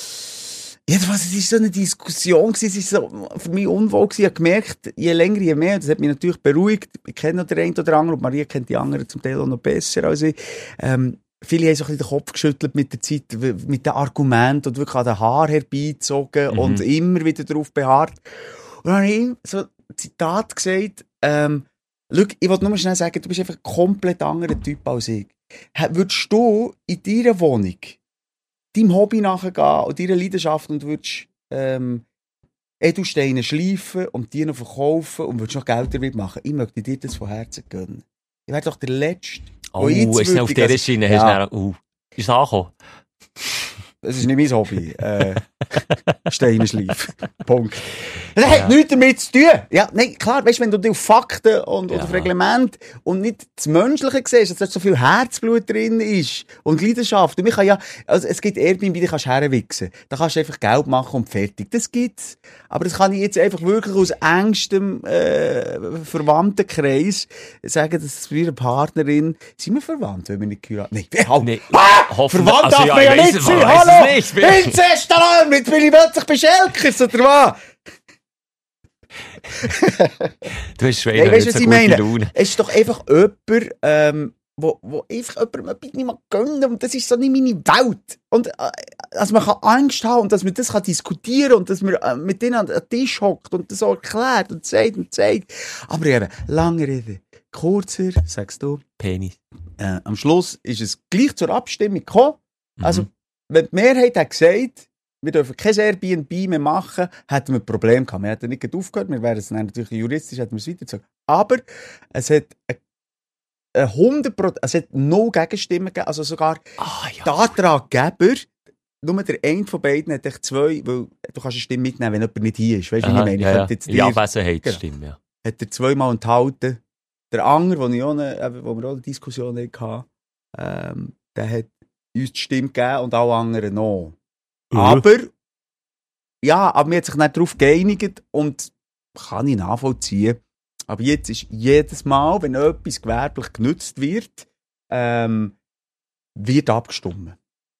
Jedenfalls, es war so eine Diskussion, gewesen, es war so für mich unwohl gewesen. Ich habe gemerkt, je länger, je mehr, das hat mich natürlich beruhigt. Ich kenne noch den einen oder anderen, und Maria kennt die anderen zum Teil auch noch besser als ich. Ähm, viele haben so ein bisschen den Kopf geschüttelt mit der Zeit, w- mit den Argumenten und wirklich an den Haar herbeizogen Mhm. und immer wieder darauf beharrt. Und dann habe ich ihm so ein Zitat gesagt, ähm, schau, ich wollte nur schnell sagen, du bist einfach ein komplett anderer Typ als ich. Hä, Würdest du in deiner Wohnung deinem Hobby nachgehen und deiner Leidenschaft und würdest ähm, Edelsteine schleifen und die noch verkaufen und würdest noch Geld damit machen? Ich möchte dir das von Herzen gönnen. Ich wäre doch der Letzte. Oh, jetzt ist auf wirklich- dieser Schiene, hast Ja. du dann, uh, ist es angekommen? Das ist nicht mein Hobby. Äh, Steine schleifen. Punkt. Das hat Ja. nichts damit zu tun. Ja, nein, klar, weißt du, wenn du dich auf Fakten und, und Ja. auf Reglement und nicht das Menschliche siehst, dass da so viel Herzblut drin ist und Leidenschaft. Und man kann ja, also es gibt Airbnb, da kannst du herwichsen. Da kannst du einfach Geld machen und fertig. Das gibt's. Aber das kann ich jetzt einfach wirklich aus engstem äh, Verwandtenkreis sagen, dass wir eine Partnerin, sind wir verwandt, wenn wir nicht geheiratet? Nein, wir halt. Nee, Ah! hoffen- Verwandt also darf ja, man ich ja weiss nicht es, sein, man weiss hallo! es nicht. Inzestalarm, jetzt bin ich plötzlich beschelkert, oder was? Du hast Schweine, Nein, weißt du, jetzt was ich eine gute meine? Laune. Es ist doch einfach jemand, ähm, wo, wo einfach jemandem etwas nicht mal gönnt und das ist so nicht meine Welt. Und, äh, also man kann Angst haben und dass man das kann diskutieren und dass man äh, mit denen an den Tisch hockt und das so erklärt und sagt und sagt. Aber eben, lange Rede, kurzer, sagst du, Penis. äh, am Schluss ist es gleich zur Abstimmung gekommen. Mhm. Also, wenn die Mehrheit hat gesagt, wir dürfen kein Airbnb mehr machen, hätten wir ein Problem gehabt. Wir hätten nicht gerade aufgehört, wir wären es dann natürlich juristisch, hätten wir es weitergezogen. Aber es hat eine hundert Prozent, es hat null Gegenstimmen gegeben, also sogar Ah, ja. der Antraggeber, nur der eine von beiden hat echt zwei, weil du kannst eine Stimme mitnehmen, wenn jemand nicht hier ist. Weißt du, wie ich Aha, meine? Ich ja, ja. könnte jetzt In dir- Abwesenheit, Genau. stimmt, ja. hat er zweimal enthalten. Der andere, wo, ich auch eine, eben, wo wir auch eine Diskussion hatten, ähm, der hat uns die Stimme gegeben und alle anderen noch. Mhm. Aber, ja, aber wir haben sich nicht darauf geeinigt und kann ich nachvollziehen. Aber jetzt ist jedes Mal, wenn etwas gewerblich genutzt wird, ähm, wird abgestimmt.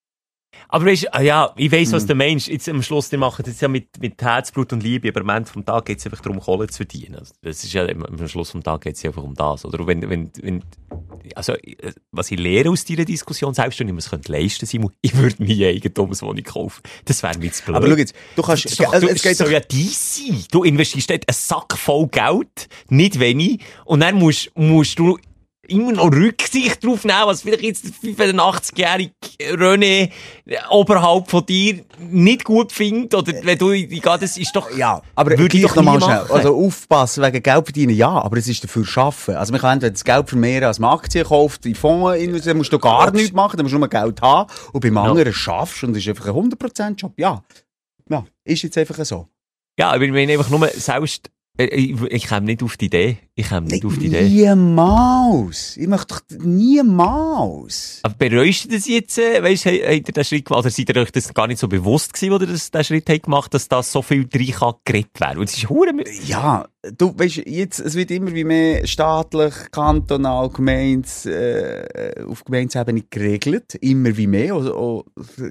Aber weißt, ja, ich weiss, was Mhm. der Mensch, jetzt am Schluss, die machen das ja mit, mit Herzblut und Liebe, aber am Ende vom Tag geht es einfach darum, Kohle zu verdienen. Also, das ist ja, am Schluss vom Tag geht es ja einfach um das, oder? Und wenn, wenn, wenn, also, was ich lehre aus dieser Diskussion, selbst wenn ich mir es könnte leisten, Simon, ich würde nie eine Eigentumswohnung kaufen. Das wäre mir zu blöd. Aber schau jetzt, du kannst, Das ist doch, also, du, es geht soll doch, ja dies sein. Du investierst dort einen Sack voll Geld, nicht wenig, und dann musst, musst du immer noch Rücksicht drauf nehmen, was vielleicht jetzt der fünfundachtzig-jährige René oberhalb von dir nicht gut findet, oder wenn du, egal, das ist doch, ja, aber würde ich gleich doch noch nie mal schnell. machen. Also aufpassen wegen Geld verdienen, ja, aber es ist dafür schaffen. Also man kann entweder das Geld vermehren, als man Aktien kauft, in Fonds investieren, dann musst du gar Absolut. nichts machen, dann musst du nur Geld haben, und beim Ja. anderen schaffst und das ist einfach ein hundert Prozent Job. Ja, ja, ist jetzt einfach so. ja, aber ich meine einfach nur, selbst, äh, ich, ich komme nicht auf die Idee, ich komme nicht auf die Idee. Niemals. Ich möchte doch niemals. Aber bereust du das jetzt, äh, weisst, habt ihr den Schritt gemacht, oder seid ihr euch das gar nicht so bewusst gewesen, wo ihr das, den Schritt habt gemacht, dass das so viel rein kann geredet werden? Und es ist hure, Ja, du weißt, jetzt, es wird immer wie mehr staatlich, kantonal, Gemeins, äh, auf Gemeinsebene geregelt. Immer wie mehr. Also, auch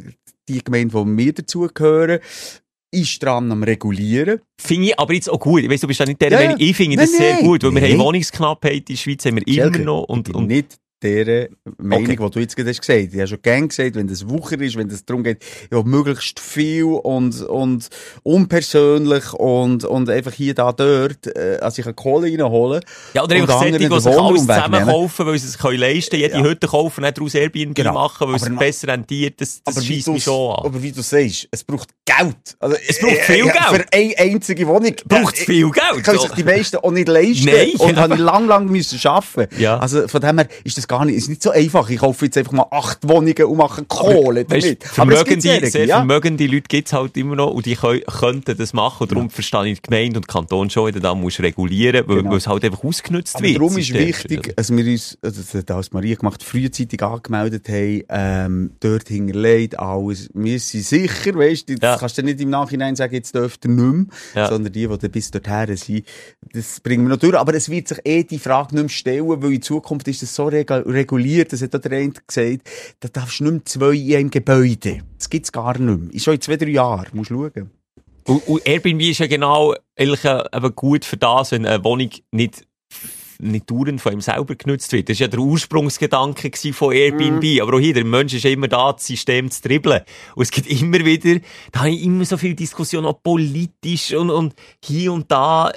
die Gemeinde, die wir dazugehören, ist dran am Regulieren. finde ich aber jetzt auch gut. Ich weiss, du bist ja nicht der Ja, Meinung. Ich finde nein, das sehr nein. gut, weil wir Nein. haben Wohnungsknappheit in der Schweiz, haben wir immer Schelke, noch. Und, ich bin und, nicht der Meinung, Okay. die du jetzt gerade hast gesagt. Ich habe schon gern gesagt, wenn das Wucher ist, wenn es darum geht, ich will möglichst viel und, und unpersönlich und, und einfach hier, da, dort, äh, also ich kann Kohle reinholen. ja, oder und einfach anderen solche, die den sich alles Wohnraum zusammen wegnehmen. kaufen, weil sie es können leisten können, jede Ja. Hütte kaufen, nicht daraus Airbnb Genau. machen, weil es Aber- besser rentiert, das, das Aber wie scheisst mich du's- schon an. Aber wie du sagst, es braucht Geld. Also, Es braucht viel Geld. Für eine einzige Wohnung. Braucht es Äh, viel Geld? Können sich die meisten auch nicht leisten. Nein, und ja. habe ich lang, lang müssen arbeiten. Ja. Also von dem her ist das gar nicht, ist nicht so einfach. Ich kaufe jetzt einfach mal acht Wohnungen und mache Kohle Weisst, damit. Aber es gibt vermögende, solche, sehr ja. vermögende Leute gibt es halt immer noch und die können, könnten das machen. Und darum verstehe ich die Gemeinde und Kanton schon, wenn du da musst regulieren, weil, Genau. weil es halt einfach ausgenutzt Aber wird. darum das ist System. wichtig, dass wir uns, also das hat alles Maria gemacht, frühzeitig angemeldet haben, ähm, dort hinterlegt, alles. Wir sind sicher, weißt du, das Ja. kannst du nicht im Nachhinein sagen, jetzt dürft ihr nicht mehr, Ja. sondern die, die dann bis dorthin sind, das bringen wir noch durch. Aber es wird sich eh die Frage nicht mehr stellen, weil in Zukunft ist das so regu- reguliert, das hat auch der eine gesagt, da darfst du nicht mehr zwei in einem Gebäude. Das gibt's gar nicht mehr. Ist schon in zwei, drei Jahren, musst du schauen. Und, und Airbnb ist ja genau eigentlich, äh, eben gut für das, wenn eine Wohnung nicht nicht dauernd von ihm selber genutzt wird. Das war ja der Ursprungsgedanke gewesen von Airbnb. Mhm. Aber auch hier, der Mensch ist ja immer da, das System zu dribbeln. Und es gibt immer wieder, da habe ich immer so viel Diskussion, auch politisch und, und hier und da.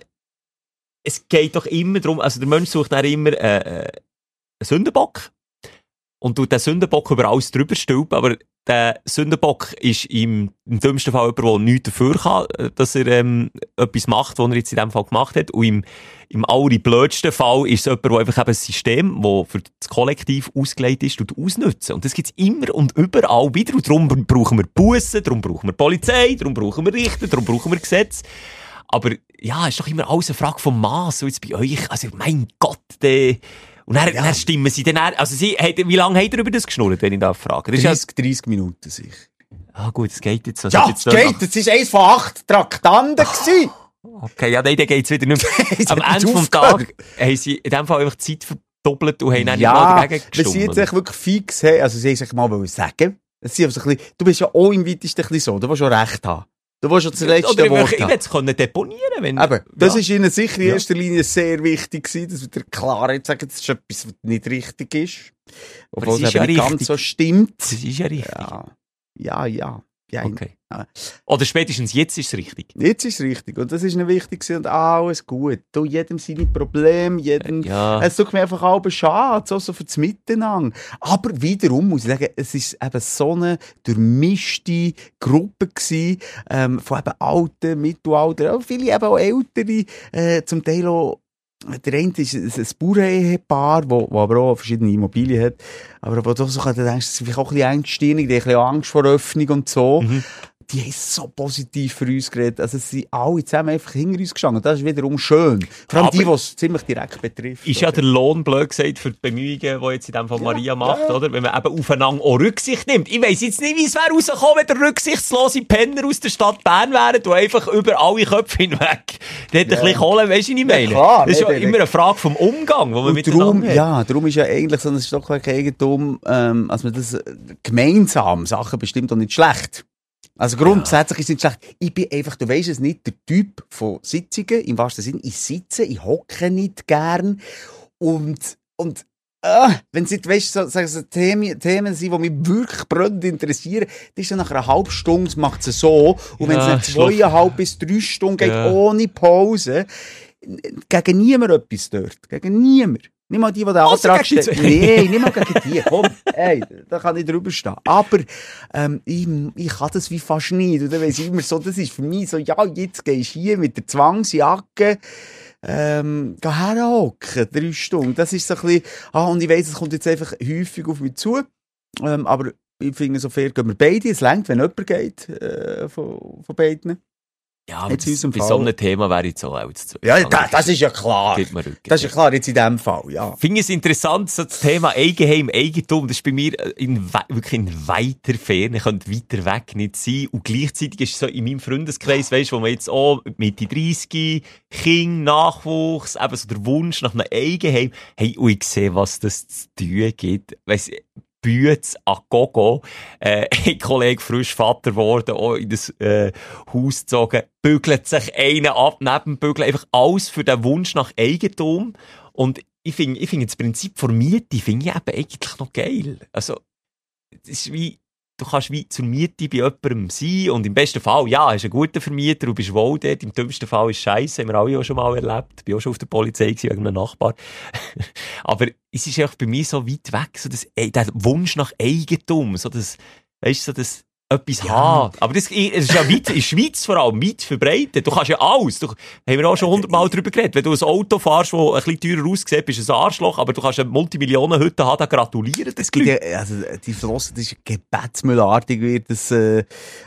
Es geht doch immer darum, also der Mensch sucht dann immer äh, äh, einen Sündenbock und tut den Sündenbock über alles drüber stülpen, aber der Sündenbock ist im, im dümmsten Fall jemand, der nichts dafür kann, dass er ähm, etwas macht, was er jetzt in diesem Fall gemacht hat. Und im, im allerblödsten Fall ist es jemand, der einfach eben ein System, das für das Kollektiv ausgelegt ist, tut ausnutzen. Und das gibt es immer und überall wieder. Und darum brauchen wir Bussen, darum brauchen wir Polizei, darum brauchen wir Richter, darum brauchen wir Gesetze. Aber ja, es ist doch immer alles eine Frage vom Maß. Und jetzt bei euch, also mein Gott, der... Und dann, Ja. dann stimmen sie dann, auch- also sie, hat- wie lange habt ihr über das geschnurrt, wenn ich da frage? Das ist ja, dreißig, dreißig Minuten sicher. ah gut, es geht jetzt. Was Ja, hat es jetzt geht, das war eins von acht Traktanten gewesen. Okay, ja, nein, dann geht's wieder nicht mehr. Es Am hat Ende nicht vom aufgehört. Tag haben sie in dem Fall einfach die Zeit verdoppelt und haben dann Ja, nicht mal dagegen wenn sie gestimmt. jetzt echt wirklich fix haben, also sie haben sich mal wollen sagen, dass sie also ein bisschen, du bist ja auch im weitesten ein bisschen so, du willst schon recht haben. Du willst schon das letzte Oder Wort ich haben. hätte es können deponieren wenn... Aber das ja. ist ihnen sicher in Ja. erster Linie sehr wichtig gewesen, dass wir der Klarheit sagen, das ist etwas, was nicht richtig ist. Obwohl es es ist eben ja nicht ganz richtig. so stimmt. Das ist ja richtig. Ja, ja, ja. ja Okay. Ja. Oder spätestens jetzt ist es richtig. Jetzt ist es richtig. Und das ist ihnen wichtig gewesen und alles gut. Du, jedem seine Probleme, jedem... Ja. Es tut mir einfach halb schade, so, so für das Miteinander. Aber wiederum muss ich sagen, es ist eben so eine durchmischte Gruppe gewesen, ähm, von eben Alten, Mittelalter, auch viele eben auch Ältere, äh, zum Teil auch, der eine ist ein, ein Bauernehepaar, wo, wo aber auch verschiedene Immobilien hat, aber wo du so denkst, das ist vielleicht auch ein bisschen engstirnig, die haben ein bisschen Angst vor Öffnung und so. Mhm. die haben so positiv für uns geredet. Also, sie sind alle zusammen einfach hinter uns gestanden. Das ist wiederum schön. Vor allem Aber die, die es ziemlich direkt betrifft. Ist ja der Lohn, blöd gesagt, für die Bemühungen, die jetzt in dem Fall Maria macht, oder? Wenn man eben aufeinander auch Rücksicht nimmt. Ich weiss jetzt nicht, wie es wäre rausgekommen, wenn der rücksichtslose Penner aus der Stadt Bern wären, die einfach über alle Köpfe hinweg dort ja. ein bisschen Kohlen, weisst du, was ich meine? Ja, klar, das ist ja nicht, immer eine Frage vom Umgang, wo man miteinander hat. Ja, darum ist ja eigentlich so ein Stockwerk-Eigentum, ähm, als man das äh, gemeinsam Sachen bestimmt auch nicht schlecht. Also grundsätzlich ja. ist es nicht schlecht. Ich bin einfach, du weisst es nicht, der Typ von Sitzungen, im wahrsten Sinne, ich sitze, ich hocke nicht gern. Und, und, äh, wenn es nicht, weisst, so, so, so Themen, Themen sind, die mich wirklich brennend interessieren, das ist dann nach einer halben Stunde, macht es so. Und wenn ja, es dann zweieinhalb bis drei Stunden geht, ja. ohne Pause, gegen niemand etwas dort. Gegen niemand. Nicht mal die, die den also Antrag stellen. Nein, nicht mal gegen die. Komm, ey, da kann ich drüber stehen. Aber ähm, ich, ich kann das wie fast nicht. Und dann weiss ich immer so, das ist für mich so, ja, jetzt gehst du hier mit der Zwangsjacke ähm, geh herhocken, drei Stunden. Das ist so ein bisschen, ah, und ich weiss, es kommt jetzt einfach häufig auf mich zu. Ähm, aber ich finde, so fair gehen wir beide. Es reicht, wenn jemand geht äh, von, von beiden. Ja, aber das, bei so einem Thema wäre ich so alt zu. Ja, das, das ist ja klar. Das ist ja klar, jetzt in dem Fall, ja. Ich finde es interessant, so das Thema Eigenheim, Eigentum, das ist bei mir in, wirklich in weiter Ferne, könnte weiter weg nicht sein. Und gleichzeitig ist es so in meinem Freundeskreis, weisst, wo man jetzt auch Mitte dreißig, Kind, Nachwuchs, eben so der Wunsch nach einem Eigenheim, hey, und ich sehe, was das zu tun gibt. Weiss, Bütz a Gogo, äh, ein Kollege frisch Vater geworden, auch in das äh, Haus gezogen, bügelt sich einen ab, neben Bügeln, einfach alles für den Wunsch nach Eigentum. Und ich finde, ich finde das Prinzip von Miete, finde ich eben eigentlich noch geil. Also, das ist wie, du kannst wie zur Miete bei jemandem sein und im besten Fall, ja, hast einen guten Vermieter und bist wohl dort. Im dümmsten Fall ist Scheiße, haben wir alle auch schon mal erlebt. Ich bin auch schon auf der Polizei gewesen, wegen einem Nachbar. Aber es ist einfach bei mir so weit weg, so das, der Wunsch nach Eigentum, so das, weißt du, so das, etwas ja. haben. Aber das, es ist ja weit, in der Schweiz vor allem weit verbreitet. Du kannst ja alles. Du, haben wir auch schon hundertmal drüber geredet. Wenn du ein Auto fährst, das ein bisschen teurer aussieht, bist du ein Arschloch, aber du kannst eine Multimillionenhütte haben, dann gratulieren. Das gibt ja, also, die Flosse, das ist gebetsmüllartig, wird das, äh,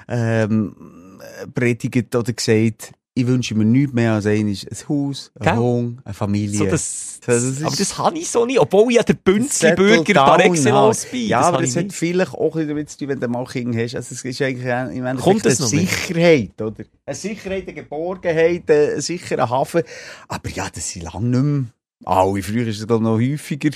ähm, predigt oder gesagt. Ich wünsche mir nichts mehr als eines, ein Haus, ein Hund, eine Familie. So das, das ist, aber das habe ich so nicht, obwohl ich ja der Bünzli-Bürger par excellence bin. Ja, das aber es hat vielleicht auch ein bisschen zu tun, wenn du mal Kinder hast. Also es ist eigentlich im Endeffekt eine Sicherheit, oder? Eine Sicherheit, eine Geborgenheit, ein sicherer Hafen. Aber ja, das sind lange nicht mehr alle. Früher ist es, glaube ich, noch häufiger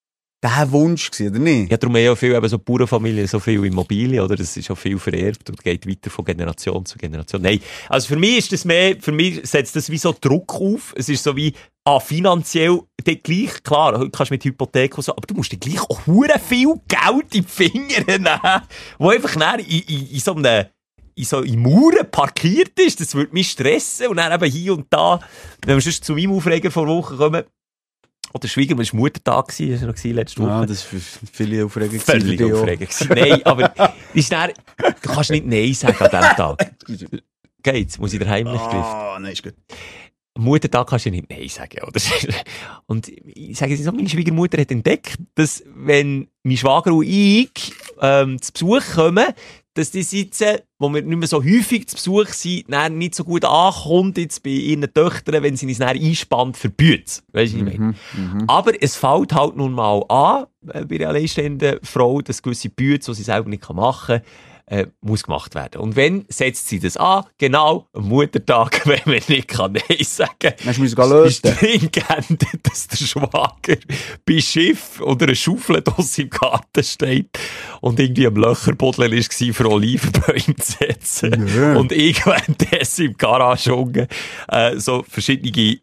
der Wunsch gewesen, oder nicht? Ja, darum haben ja viel eben so Bauernfamilien, so viel Immobilien, oder? Das ist auch viel vererbt und geht weiter von Generation zu Generation. Nein, also für mich ist das mehr, für mich setzt das wie so Druck auf. Es ist so wie, ah, finanziell, die gleich, klar, heute kannst du mit Hypothek und so, aber du musst dir gleich auch hure viel Geld in die Finger nehmen, wo einfach nachher in, in, in so einem, in so in Mauern parkiert ist. Das würde mich stressen und dann eben hier und da, wenn wir sonst zu meinem Aufreger vor Wochen kommen, oder Schwiegermann, es war Muttertag, das war noch letzte Woche. Ja, das war viele Aufregung. Völlig Aufregung. Nein, aber ist dann, du kannst nicht Nein sagen an diesem Tag. Geht's? Muss ich dir heimlich greifen? Ah, nein, ist gut. Am Muttertag kannst du nicht Nein sagen, oder? Und ich sage jetzt so, meine Schwiegermutter hat entdeckt, dass wenn mein Schwager und ich ähm, zu Besuch kommen, dass die sitzen, wo wir nicht mehr so häufig zu Besuch sind, dann nicht so gut ankommt jetzt bei ihren Töchtern, wenn sie uns dann einspannt für Bütz. Weisst du, was ich meine? Mhm, Aber es fällt halt nun mal an, äh, bei einer alleinstehenden Frau, dass gewisse Bütz, die sie selber nicht machen kann, Äh, muss gemacht werden. Und wenn setzt sie das an? Genau, am Muttertag, wenn man nicht kann Nein sagen. Dann müssen wir es lösen. Ist stringent, dass der Schwager bei Schiff oder einer Schaufel draussen im Garten steht und irgendwie am Löcherbuddeln war, für Olivenbäume zu setzen. Ja. Und irgendwann dessen im Garage unten, äh, so verschiedene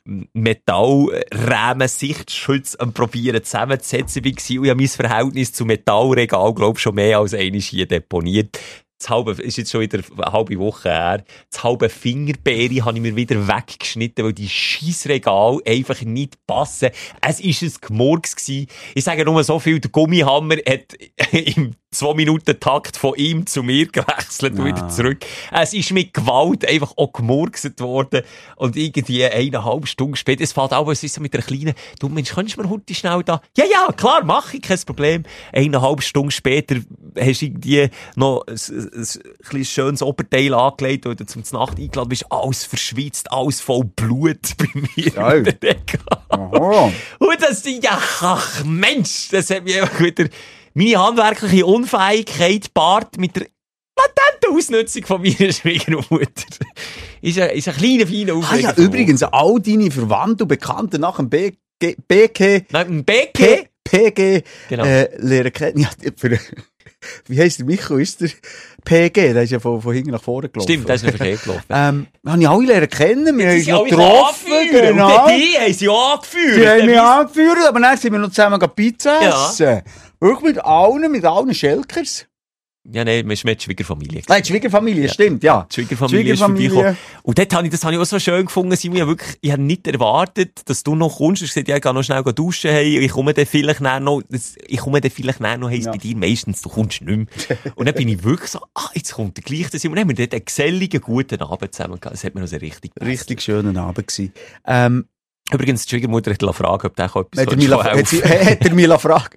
Metallrahmen, Sichtschütze am Probieren zusammenzusetzen war. Und ich habe mein Verhältnis zu Metallregal, glaube ich, schon mehr als einmal hier deponiert. Das halbe, ist jetzt schon wieder eine halbe Woche her, das halbe Fingerbeere habe ich mir wieder weggeschnitten, weil die Scheissregal einfach nicht passen. Es war ein Gemurks gewesen. Ich sage nur so viel, der Gummihammer hat im zwei Minuten Takt von ihm zu mir gewechselt und Ah. wieder zurück. Es ist mit Gewalt einfach auch gemurkset worden. Und irgendwie eineinhalb Stunden später, es fällt auch, es ist so mit einer kleinen, du Mensch, kannst du mir heute schnell da? Ja, ja, klar, mach ich, kein Problem. Eineinhalb Stunden später hast du irgendwie noch ein, ein, ein, ein schönes Oberteil angelegt, wo du zum Nacht eingeladen bist, alles verschwitzt, alles voll Blut bei mir Geil. in der Decke. Aha. Und das ist ja, ach Mensch, das hat mich einfach wieder meine handwerkliche Unfähigkeit paart mit der latenten Ausnutzung von meiner Schwiegermutter. ist ein, ist ein kleiner, feiner Ah Aufreger. ja, übrigens, all deine Verwandten und Bekannten nach dem B G, B G, Nein, ein B G. P, P G, Genau. äh, lernen kennen. Ja, für, wie heisst der Micho? Ist der P G? Der ist ja von, von hinten nach vorne gelaufen. Stimmt, das ist mir verkehrt gelaufen. Ähm, habe ich alle lernen kennen. Wir haben Sie uns noch getroffen. Genau. Und die haben sie angeführt. Die haben mich Dann angeführt, aber dann sind wir noch zusammen Pizza Ja. essen. Wirklich mit allen, mit allen Schelkers. Ja, nein, man ist mit Schwiegerfamilie. Nein, die Schwiegerfamilie, stimmt, ja. Die Schwiegerfamilie ist vorbeigekommen. Und dort habe ich, das habe ich auch so schön gefunden, Simon, ich habe wirklich, ich habe nicht erwartet, dass du noch kommst. Ich habe gesagt, ja, ich gehe noch schnell duschen, hey, ich komme dann vielleicht nachher noch, das- ich komme dann vielleicht nachher noch, heisst Ja. bei dir meistens, du kommst nicht mehr. Und dann bin ich wirklich so, ah, jetzt kommt der gleiche Simon. Und dann haben wir dort einen geselligen, guten Abend zusammen gehabt. Das hat mir also richtig gepasst. Richtig schöner Abend gewesen. Ähm, Übrigens, die Schwiegermutter hat fragen, ob der auch etwas hat er schon mich, la- hat, helfen sie, hat er mich la fragen.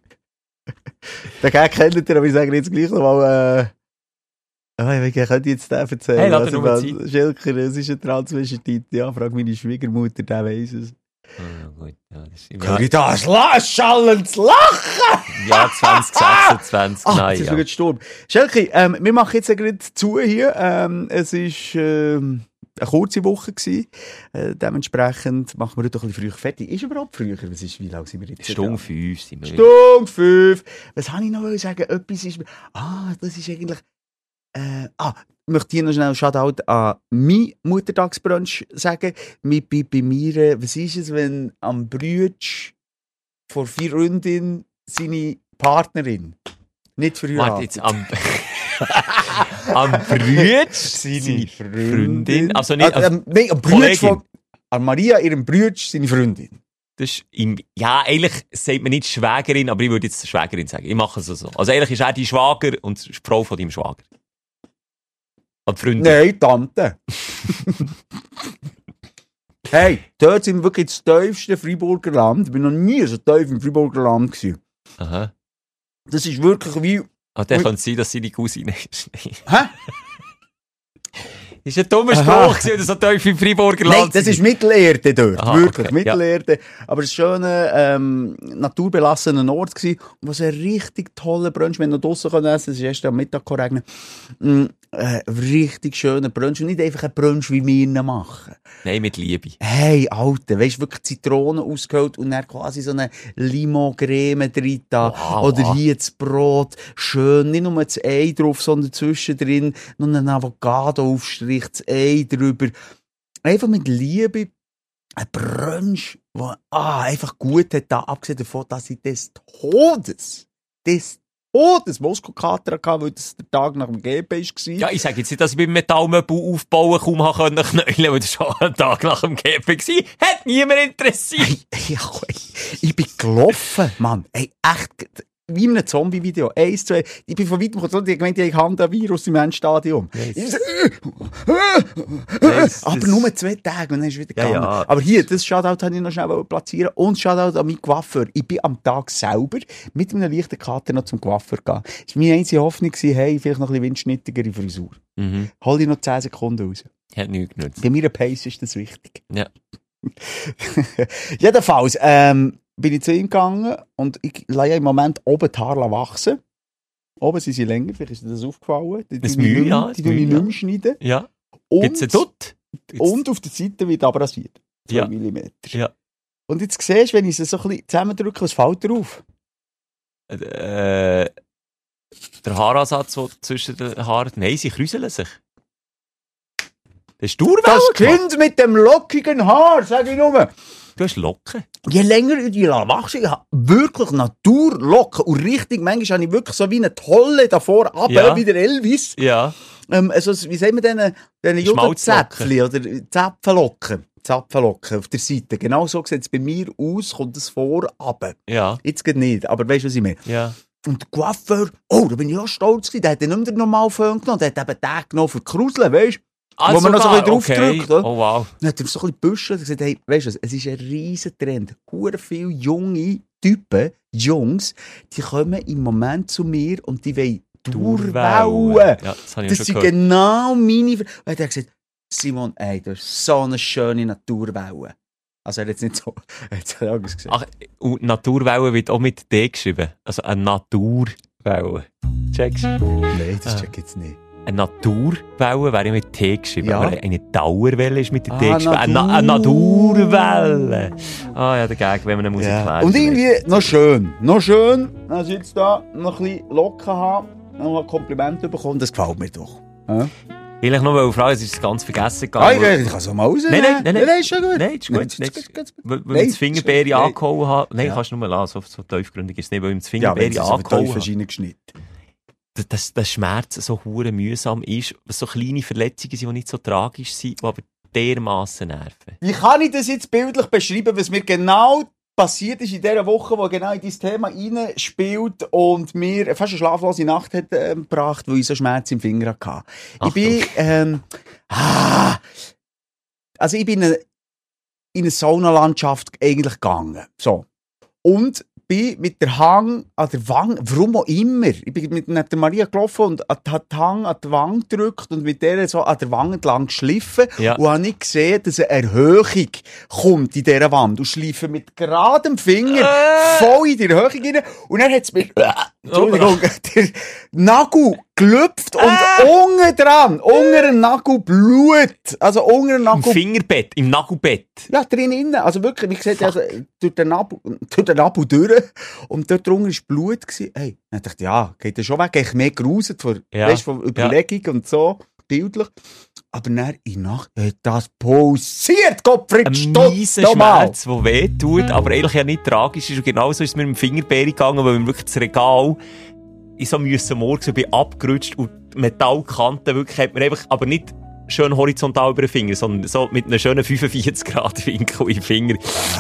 Den Gag kennt ihr, aber ich sage jetzt gleich noch mal, äh, ah, ich könnte jetzt den erzählen. Hey, lass dir also, nur was- Zeit. Schilker, es ist ein Transvestitit. Ja, frag meine Schwiegermutter, der weiss es. Ah, gut, ja, das ist Kann ich das la- schallend lachen? ja, zwanzig sechsundzwanzig, Ah, nein, jetzt ist ja. er gestorben. Schelke, ähm, wir machen jetzt gerade zu hier. Ähm, es ist ähm, eine kurze Woche gewesen. Äh, dementsprechend machen wir heute doch ein bisschen früh fertig. Ist überhaupt früher? Was ist, wie lange sind wir jetzt? Stunde dran? fünf sind wir. Stunde fünf. Was habe ich noch wollen sagen? Etwas ist... Ah, das ist eigentlich... Äh, ah, ich möchte hier noch schnell einen Shoutout an mein Muttertagsbrunch sagen. Mit, bei, bei mir, äh, was ist es, wenn am Brütsch vor vier Freundin seine Partnerin nicht verheiratet? Warte, jetzt am... am Brütsch, seine Freundin, also nicht, Ah, also, ähm, nein, am Brütsch Kollegin. von... An Maria, ihrem Brütsch, seine Freundin. das ist im, ja, eigentlich sagt man nicht Schwägerin, aber ich würde jetzt Schwägerin sagen. Ich mache es so. Also eigentlich ist er die Schwager und die Frau von deinem Schwager. Und die Freundin. Nein, Tante. Hey, dort sind wir wirklich das tiefste Freiburger Land. Ich bin noch nie so tief im Freiburger Land gewesen. Aha. Das ist wirklich wie... Ah, dann Ui. könnte es sein, dass sie die Cousine ist. Hä? Ist ein dummer Aha. Spruch, gewesen, dass so tief im Freiburger Nein, Land das sind. ist Mittelerde dort. Aha, wirklich, okay, Mittelerde. Aber ein schöner, ähm, naturbelassenen Ort gewesen. Und was ein richtig toller Brunch, wenn du draussen essen kannst, es ist erst am Mittag regnen. Mm, äh, richtig schöner Brunch. Und nicht einfach ein Brunch, wie wir ihn machen. Nein, mit Liebe. Hey, Alter, weißt du, wirklich Zitronen ausgeholt und dann quasi so eine Limo-Creme drin da. Wow, Oder wow. hier das Brot. Schön, nicht nur das Ei drauf, sondern zwischendrin noch einen Avocado-Aufstrich, das Ei drüber. Einfach mit Liebe. Ein Brunch, der ah, einfach gut hat, da, abgesehen davon, dass ich des Todes, des Todes Muskelkater hatte, weil das der Tag nach dem G P war. Ja, ich sage jetzt nicht, dass ich beim Metallmöbel aufbauen kaum haben können knäulen, weil das schon ein Tag nach dem G P war. Hat niemand interessiert. Ja, ich bin gelaufen, Mann. Ey, echt, wie in einem Zombie-Video. Eins, zwei, ich bin von weitem gekommen, die haben gemeint, ich habe ein Virus im Endstadium. Yes. Ich so, Yes, aber das- nur zwei Tage und dann ist es wieder Ja, gegangen. ja. Aber hier, das Shoutout habe ich noch schnell platzieren. Und Shoutout an meinen Coiffeur. Ich bin am Tag selber mit einem leichten Kater noch zum Coiffeur gegangen. Das war meine einzige Hoffnung, hey, vielleicht noch ein bisschen windschnittigere Frisur. Mhm. Hol ich noch zehn Sekunden raus. Hat nichts genutzt. Bei meiner Pace ist das wichtig. Ja. Jedenfalls ähm, bin ich zu ihm gegangen und ich lasse ja im Moment oben die Haare wachsen. Oben sind sie länger, vielleicht ist dir das aufgefallen. Die Das tun mich Mühe, nicht mehr- ja, Die das tun mich Mühe, nicht mehr schneiden. Ja. Und, Gibt's einen dort? und auf der Seite wird abrasiert. zwei Ja. Millimeter. Ja. Und jetzt siehst du, wenn ich sie so ein bisschen zusammendrücke, was fällt drauf? Äh, der Haaransatz so zwischen den Haaren. Nein, sie kräuseln sich. Das ist Dauerwelle Das gemacht. Kind mit dem lockigen Haar, sag ich nur. Du hast Locken. Je länger ich die wachse, ich habe wirklich Naturlocken. Und richtig, manchmal habe ich wirklich so wie eine Tolle davor ab, Ja. wie der Elvis. Ja. Ähm, also, wie sagen wir denn, diese Schmalzlocken. Judendzäpfchen oder Zapfenlocken? Zapfenlocken auf der Seite. Genau so sieht es bei mir aus, kommt es vor, aber Ja. jetzt geht nicht. Aber weißt du, was ich meine? Ja. Und der Coiffeur, oh, da bin ich auch stolz gewesen, der hat nicht mehr den normalen Föhn genommen, der hat eben den genommen für Kruseln, weisst du? Ah, wo man noch so ein sogar? bisschen draufdrückt. Okay. Oder? Oh wow. Dann hat er so ein bisschen gebüschelt und gesagt, hey, weisst du was, es ist ein riesen Trend. Hure viele junge Typen, Jungs, die kommen im Moment zu mir und die wollen Dauerwellen. Ja, das habe ich Das schon sind gehört. genau meine... Ver- Und er hat gesagt, Simon, ey, du hast so eine schöne Naturwelle. Also er hat jetzt nicht so... Er hat so etwas gesagt. Ach, und Naturwelle wird auch mit D geschrieben. Also eine Naturwelle. Checkst du? Nein, das Ah. check ich jetzt nicht. Eine Naturwelle wäre ja mit T geschrieben. Ja. Aber eine Dauerwelle ist mit der T Ah, geschrieben. Eine, Na- eine Naturwelle. Ah ja, der Gag, wenn man eine Musik Ja. erklärt. Und irgendwie noch schön. Noch schön, dass ich jetzt da noch ein bisschen locker habe, noch ein Kompliment bekommen. Das gefällt mir doch. Ja? Vielleicht noch mal fragen, es ist ganz vergessen Ah, gegangen. ich, ich kann es auch mal rausnehmen. Nein, nein, nein, nein. Nein, ist schon gut. Nein, ist gut. Nein, Nein, das- das- das- Weil, weil Nein, ich das Fingerbeere nein. angehauen habe. Nein, Ja. kannst du nur lassen, so, so tiefgründig ist es nicht, weil ich das Ja, wenn Fingerbeere es so angehauen tief habe. reingeschnitten. Dass, dass der Schmerz so hure mühsam ist, was so kleine Verletzungen sind, die nicht so tragisch sind, die aber dermassen nerven. Wie kann ich das jetzt bildlich beschreiben, was mir genau passiert ist in dieser Woche, die genau in dieses Thema reinspielt und mir fast eine schlaflose Nacht hat ähm, gebracht, weil ich so Schmerz im Finger hatte. Ach Ich bin, ähm, ah, also ich bin in eine, in eine Saunalandschaft eigentlich gegangen. So. Und bin mit der Hang an der Wange, warum auch immer, ich bin mit neben der Maria gelaufen und hat den Hang an die Wange gedrückt und mit der so an der Wange entlang geschliffen Ja. und habe nicht gesehen, dass eine Erhöhung kommt in dieser Wand und schleife mit geradem Finger Äh. voll in die Erhöhung rein und dann hat es mir, Entschuldigung, der Nagel gelüpft und unten dran, unter dem Nagel Blut, also unter dem Im Nagel Fingerbett, im Nagelbett. ja, drin innen. Also wirklich, wie gesagt, also, durch den Nabel, durch den Nabel durch. Und dort drunter war Blut gewesen. Hey, dann dachte ich, ja, geht das schon weg? Ich mehr gruselt vor, Ja. weißt, von Überlegung und so, bildlich. Aber dann in der Nacht hat das pulsiert, Gottfried Ein Stutz, mieser nochmal. Schmerz, der weh tut, aber eigentlich ja nicht tragisch ist. Und genauso ist es mir mit dem Fingerbeere gegangen, weil mir wirklich das Regal in so müssen morgens bin abgerutscht und die Metallkante wirklich hat mir einfach, aber nicht schön horizontal über den Finger, sondern so mit einem schönen fünfundvierzig Grad Winkel im Finger.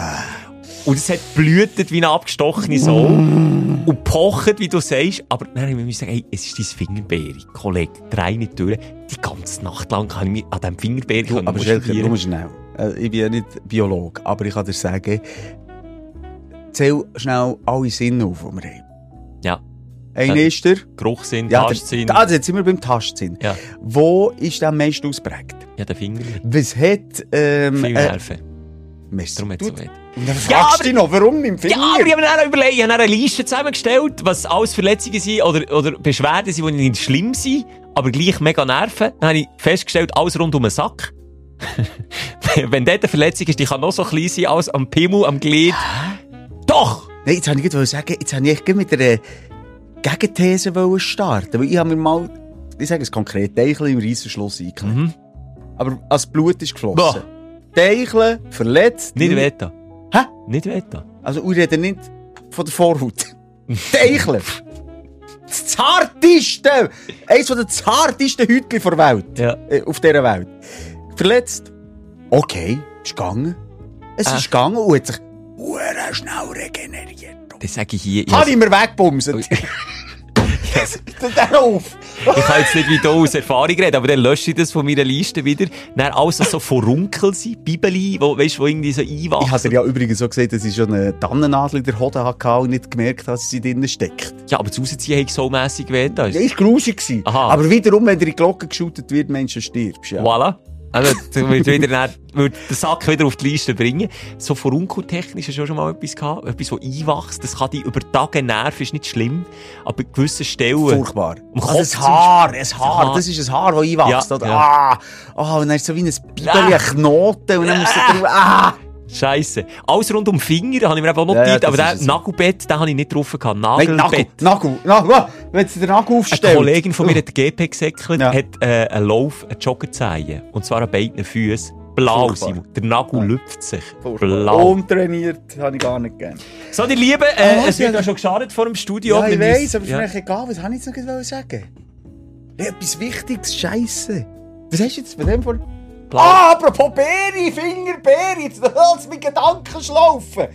Und es hat blühtet wie eine abgestochene Sau. Und pocht, wie du sagst. Aber dann habe ich mir sagen, hey, es ist dein Fingerbeere. Kollege, drei nicht durch. Die ganze Nacht lang kann ich mich an diesem Fingerbeere Du, aber Schelke, nur schnell. Äh, ich bin ja nicht Biologe, aber ich kann dir sagen, zähl schnell alle Sinne auf, die wir haben. Ja. Ein Äh, ist der... Geruchssinn, Ja, Tastsinn. der, also jetzt sind wir beim Tastsinn. Ja. Wo ist der am meisten ausprägt? Ja, der Finger. Was hat... Ähm, Viel äh, Nerven. Merci. Darum hat es so weh. Und dann Ja, fragst aber- du dich noch, warum im Finger? Ja, aber ich habe mir dann überlegt, ich habe dann eine Liste zusammengestellt, was alles Verletzungen sind oder, oder Beschwerden sind, die nicht schlimm sind, aber gleich mega nerven. Dann habe ich festgestellt, alles rund um den Sack. Wenn dort eine Verletzung ist, die kann noch so klein sein als am Pimmel, am Glied. Doch! Nein, jetzt wollte ich gerade sagen, jetzt wollte ich gerade mit einer Gegenthese wollen starten. Weil ich habe mir mal, ich sage es konkret, Teicheln im Reissenschluss eingeklemmt. Mhm. Aber als Blut ist geflossen. Boah. Teicheln, verletzt. Nicht Veta. Hä? Nicht Veta. Also, ich rede nicht von der Vorhaut. Teicheln. Das zarteste, eines der zartesten Hütchen der Welt. Ja. Äh, auf dieser Welt. Verletzt. Okay, ist gegangen. Es Ah. ist gegangen und hat sich sehr schnell regeneriert. Das sage ich hier. Ich, Habe ich mir weggebumset. Ui. Der auf! ich kann jetzt nicht wie du aus Erfahrung reden, aber dann lösche ich das von meiner Liste wieder. Dann alles so Furunkel sind, Bibeli, wo, weißt, wo irgendwie so einwachsen. Ich habe dir ja übrigens so gesagt, dass ich schon eine Tannennadel in der Hoden hatte und nicht gemerkt habe, dass sie drinnen steckt. Ja, aber das Rausziehen habe ich so mässig weh. Ja, ist grusig gewesen. Aha. Aber wiederum, wenn dir in die Glocke geschüttet wird, Menschen stirbst. Ja. Voilà. Also, du willst wieder dann, willst den Sack wieder auf die Liste bringen. So Furunkeltechnisch hast du schon mal etwas gehabt. Etwas, das einwachst. Das kann dich über Tage nerven, ist nicht schlimm. Aber an gewissen Stellen. Furchtbar. Am Also Kopf ein Haar, ein Haar, Haar. das ist ein Haar, das einwächst. Ja, oder? ja. Ah, ah, und dann ist es so wie ein Bibeli, Ah. ein Knoten, und dann musst du drauf, ah! Scheisse. Alles rund um den Finger habe ich mir eben auch Ja, ja, notiert. das aber ist der es. Nagelbett, den habe ich nicht drauf gehabt. Nein, Nagel, Nagelbett. Nagel, Nagel, wenn du den Nagel Eine aufstellst. Kollegin von mir hat den G P gesäckelt, Ja. hat äh, einen Lauf, einen Joggerzeichen. Und zwar an beiden Füßen. Blau, Furchtbar. Simon. Der Nagel Ja. lüpft sich. Furchtbar. Blau. Untrainiert, habe ich gar nicht gern. So, die Lieben, äh, Ah, es wird ja. ja schon geschadet vor dem Studio. Ja, ich Wir weiss, müssen- aber es ist mir eigentlich egal. Was wollte ich jetzt noch sagen? Ja, etwas Wichtiges, Scheisse. Was hast du jetzt bei dem vor... Blau. Ah, apropos Beere, Fingerbeere, jetzt lass mich Gedanken schlaufen.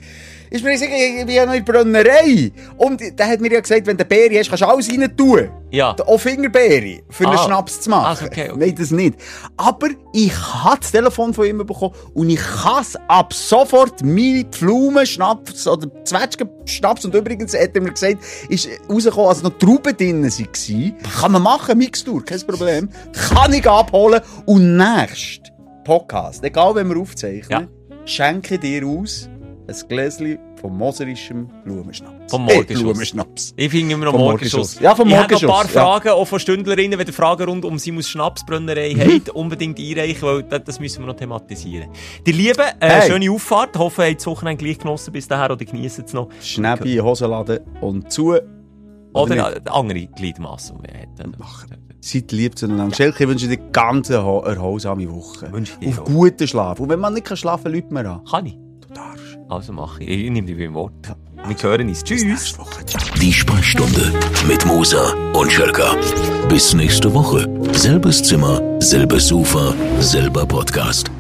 ist mir sicher, ich bin ja noch in der Brennerei. Und der hat mir ja gesagt, wenn du Beere hast, kannst du alles rein tun. Ja. Auch Fingerbeere, für einen Ah. Schnaps zu machen. Also, okay, okay. Nein, das nicht. Aber ich habe das Telefon von ihm bekommen und ich kann es ab sofort meine Pflaumenschnaps oder Zwetschgenschnaps, und übrigens hat er mir gesagt, ist rausgekommen, als noch Trauben drin waren. Kann man machen, Mixtur, kein Problem. Kann ich abholen und nächst Podcast, egal wenn wir aufzeichnen, schenke dir aus ein Gläschen vom moserischem Blumenschnaps. Vom Äh, Morgenschuss. Blumenschnaps. Ich finde immer noch Vom Morgenschuss. Morgenschuss. Ja, vom Ich habe noch ein paar Morgenschuss, ja. Fragen, auch von Stündlerinnen, wenn ihr Fragen rund um Simons Schnapsbrennerei Mhm. habt, unbedingt einreichen, weil das, das müssen wir noch thematisieren. Die Lieben, äh, Hey. schöne Auffahrt. Hoffe, ihr habt das Wochenende gleich genossen bis dahin oder geniessen es noch. Schnäppi, Hosenladen und zu. Oder nicht? äh, andere Gliedmassen, die man hat. Ach, seid lieb zueinander. Schelke, ich wünsche dir eine ganz erho- erholsame Woche. Wünsche ich dir Auf auch. guten Schlaf. Und wenn man nicht kann schlafen kann, Leute mir an. Kann ich? Du darfst. Also mache ich. Ich nehme dich beim Wort. Wir hören uns. Tschüss. Nächste Woche. Ciao. Die Sprechstunde mit Musa und Schelka. Bis nächste Woche. Selbes Zimmer, selbes Sofa, selber Podcast.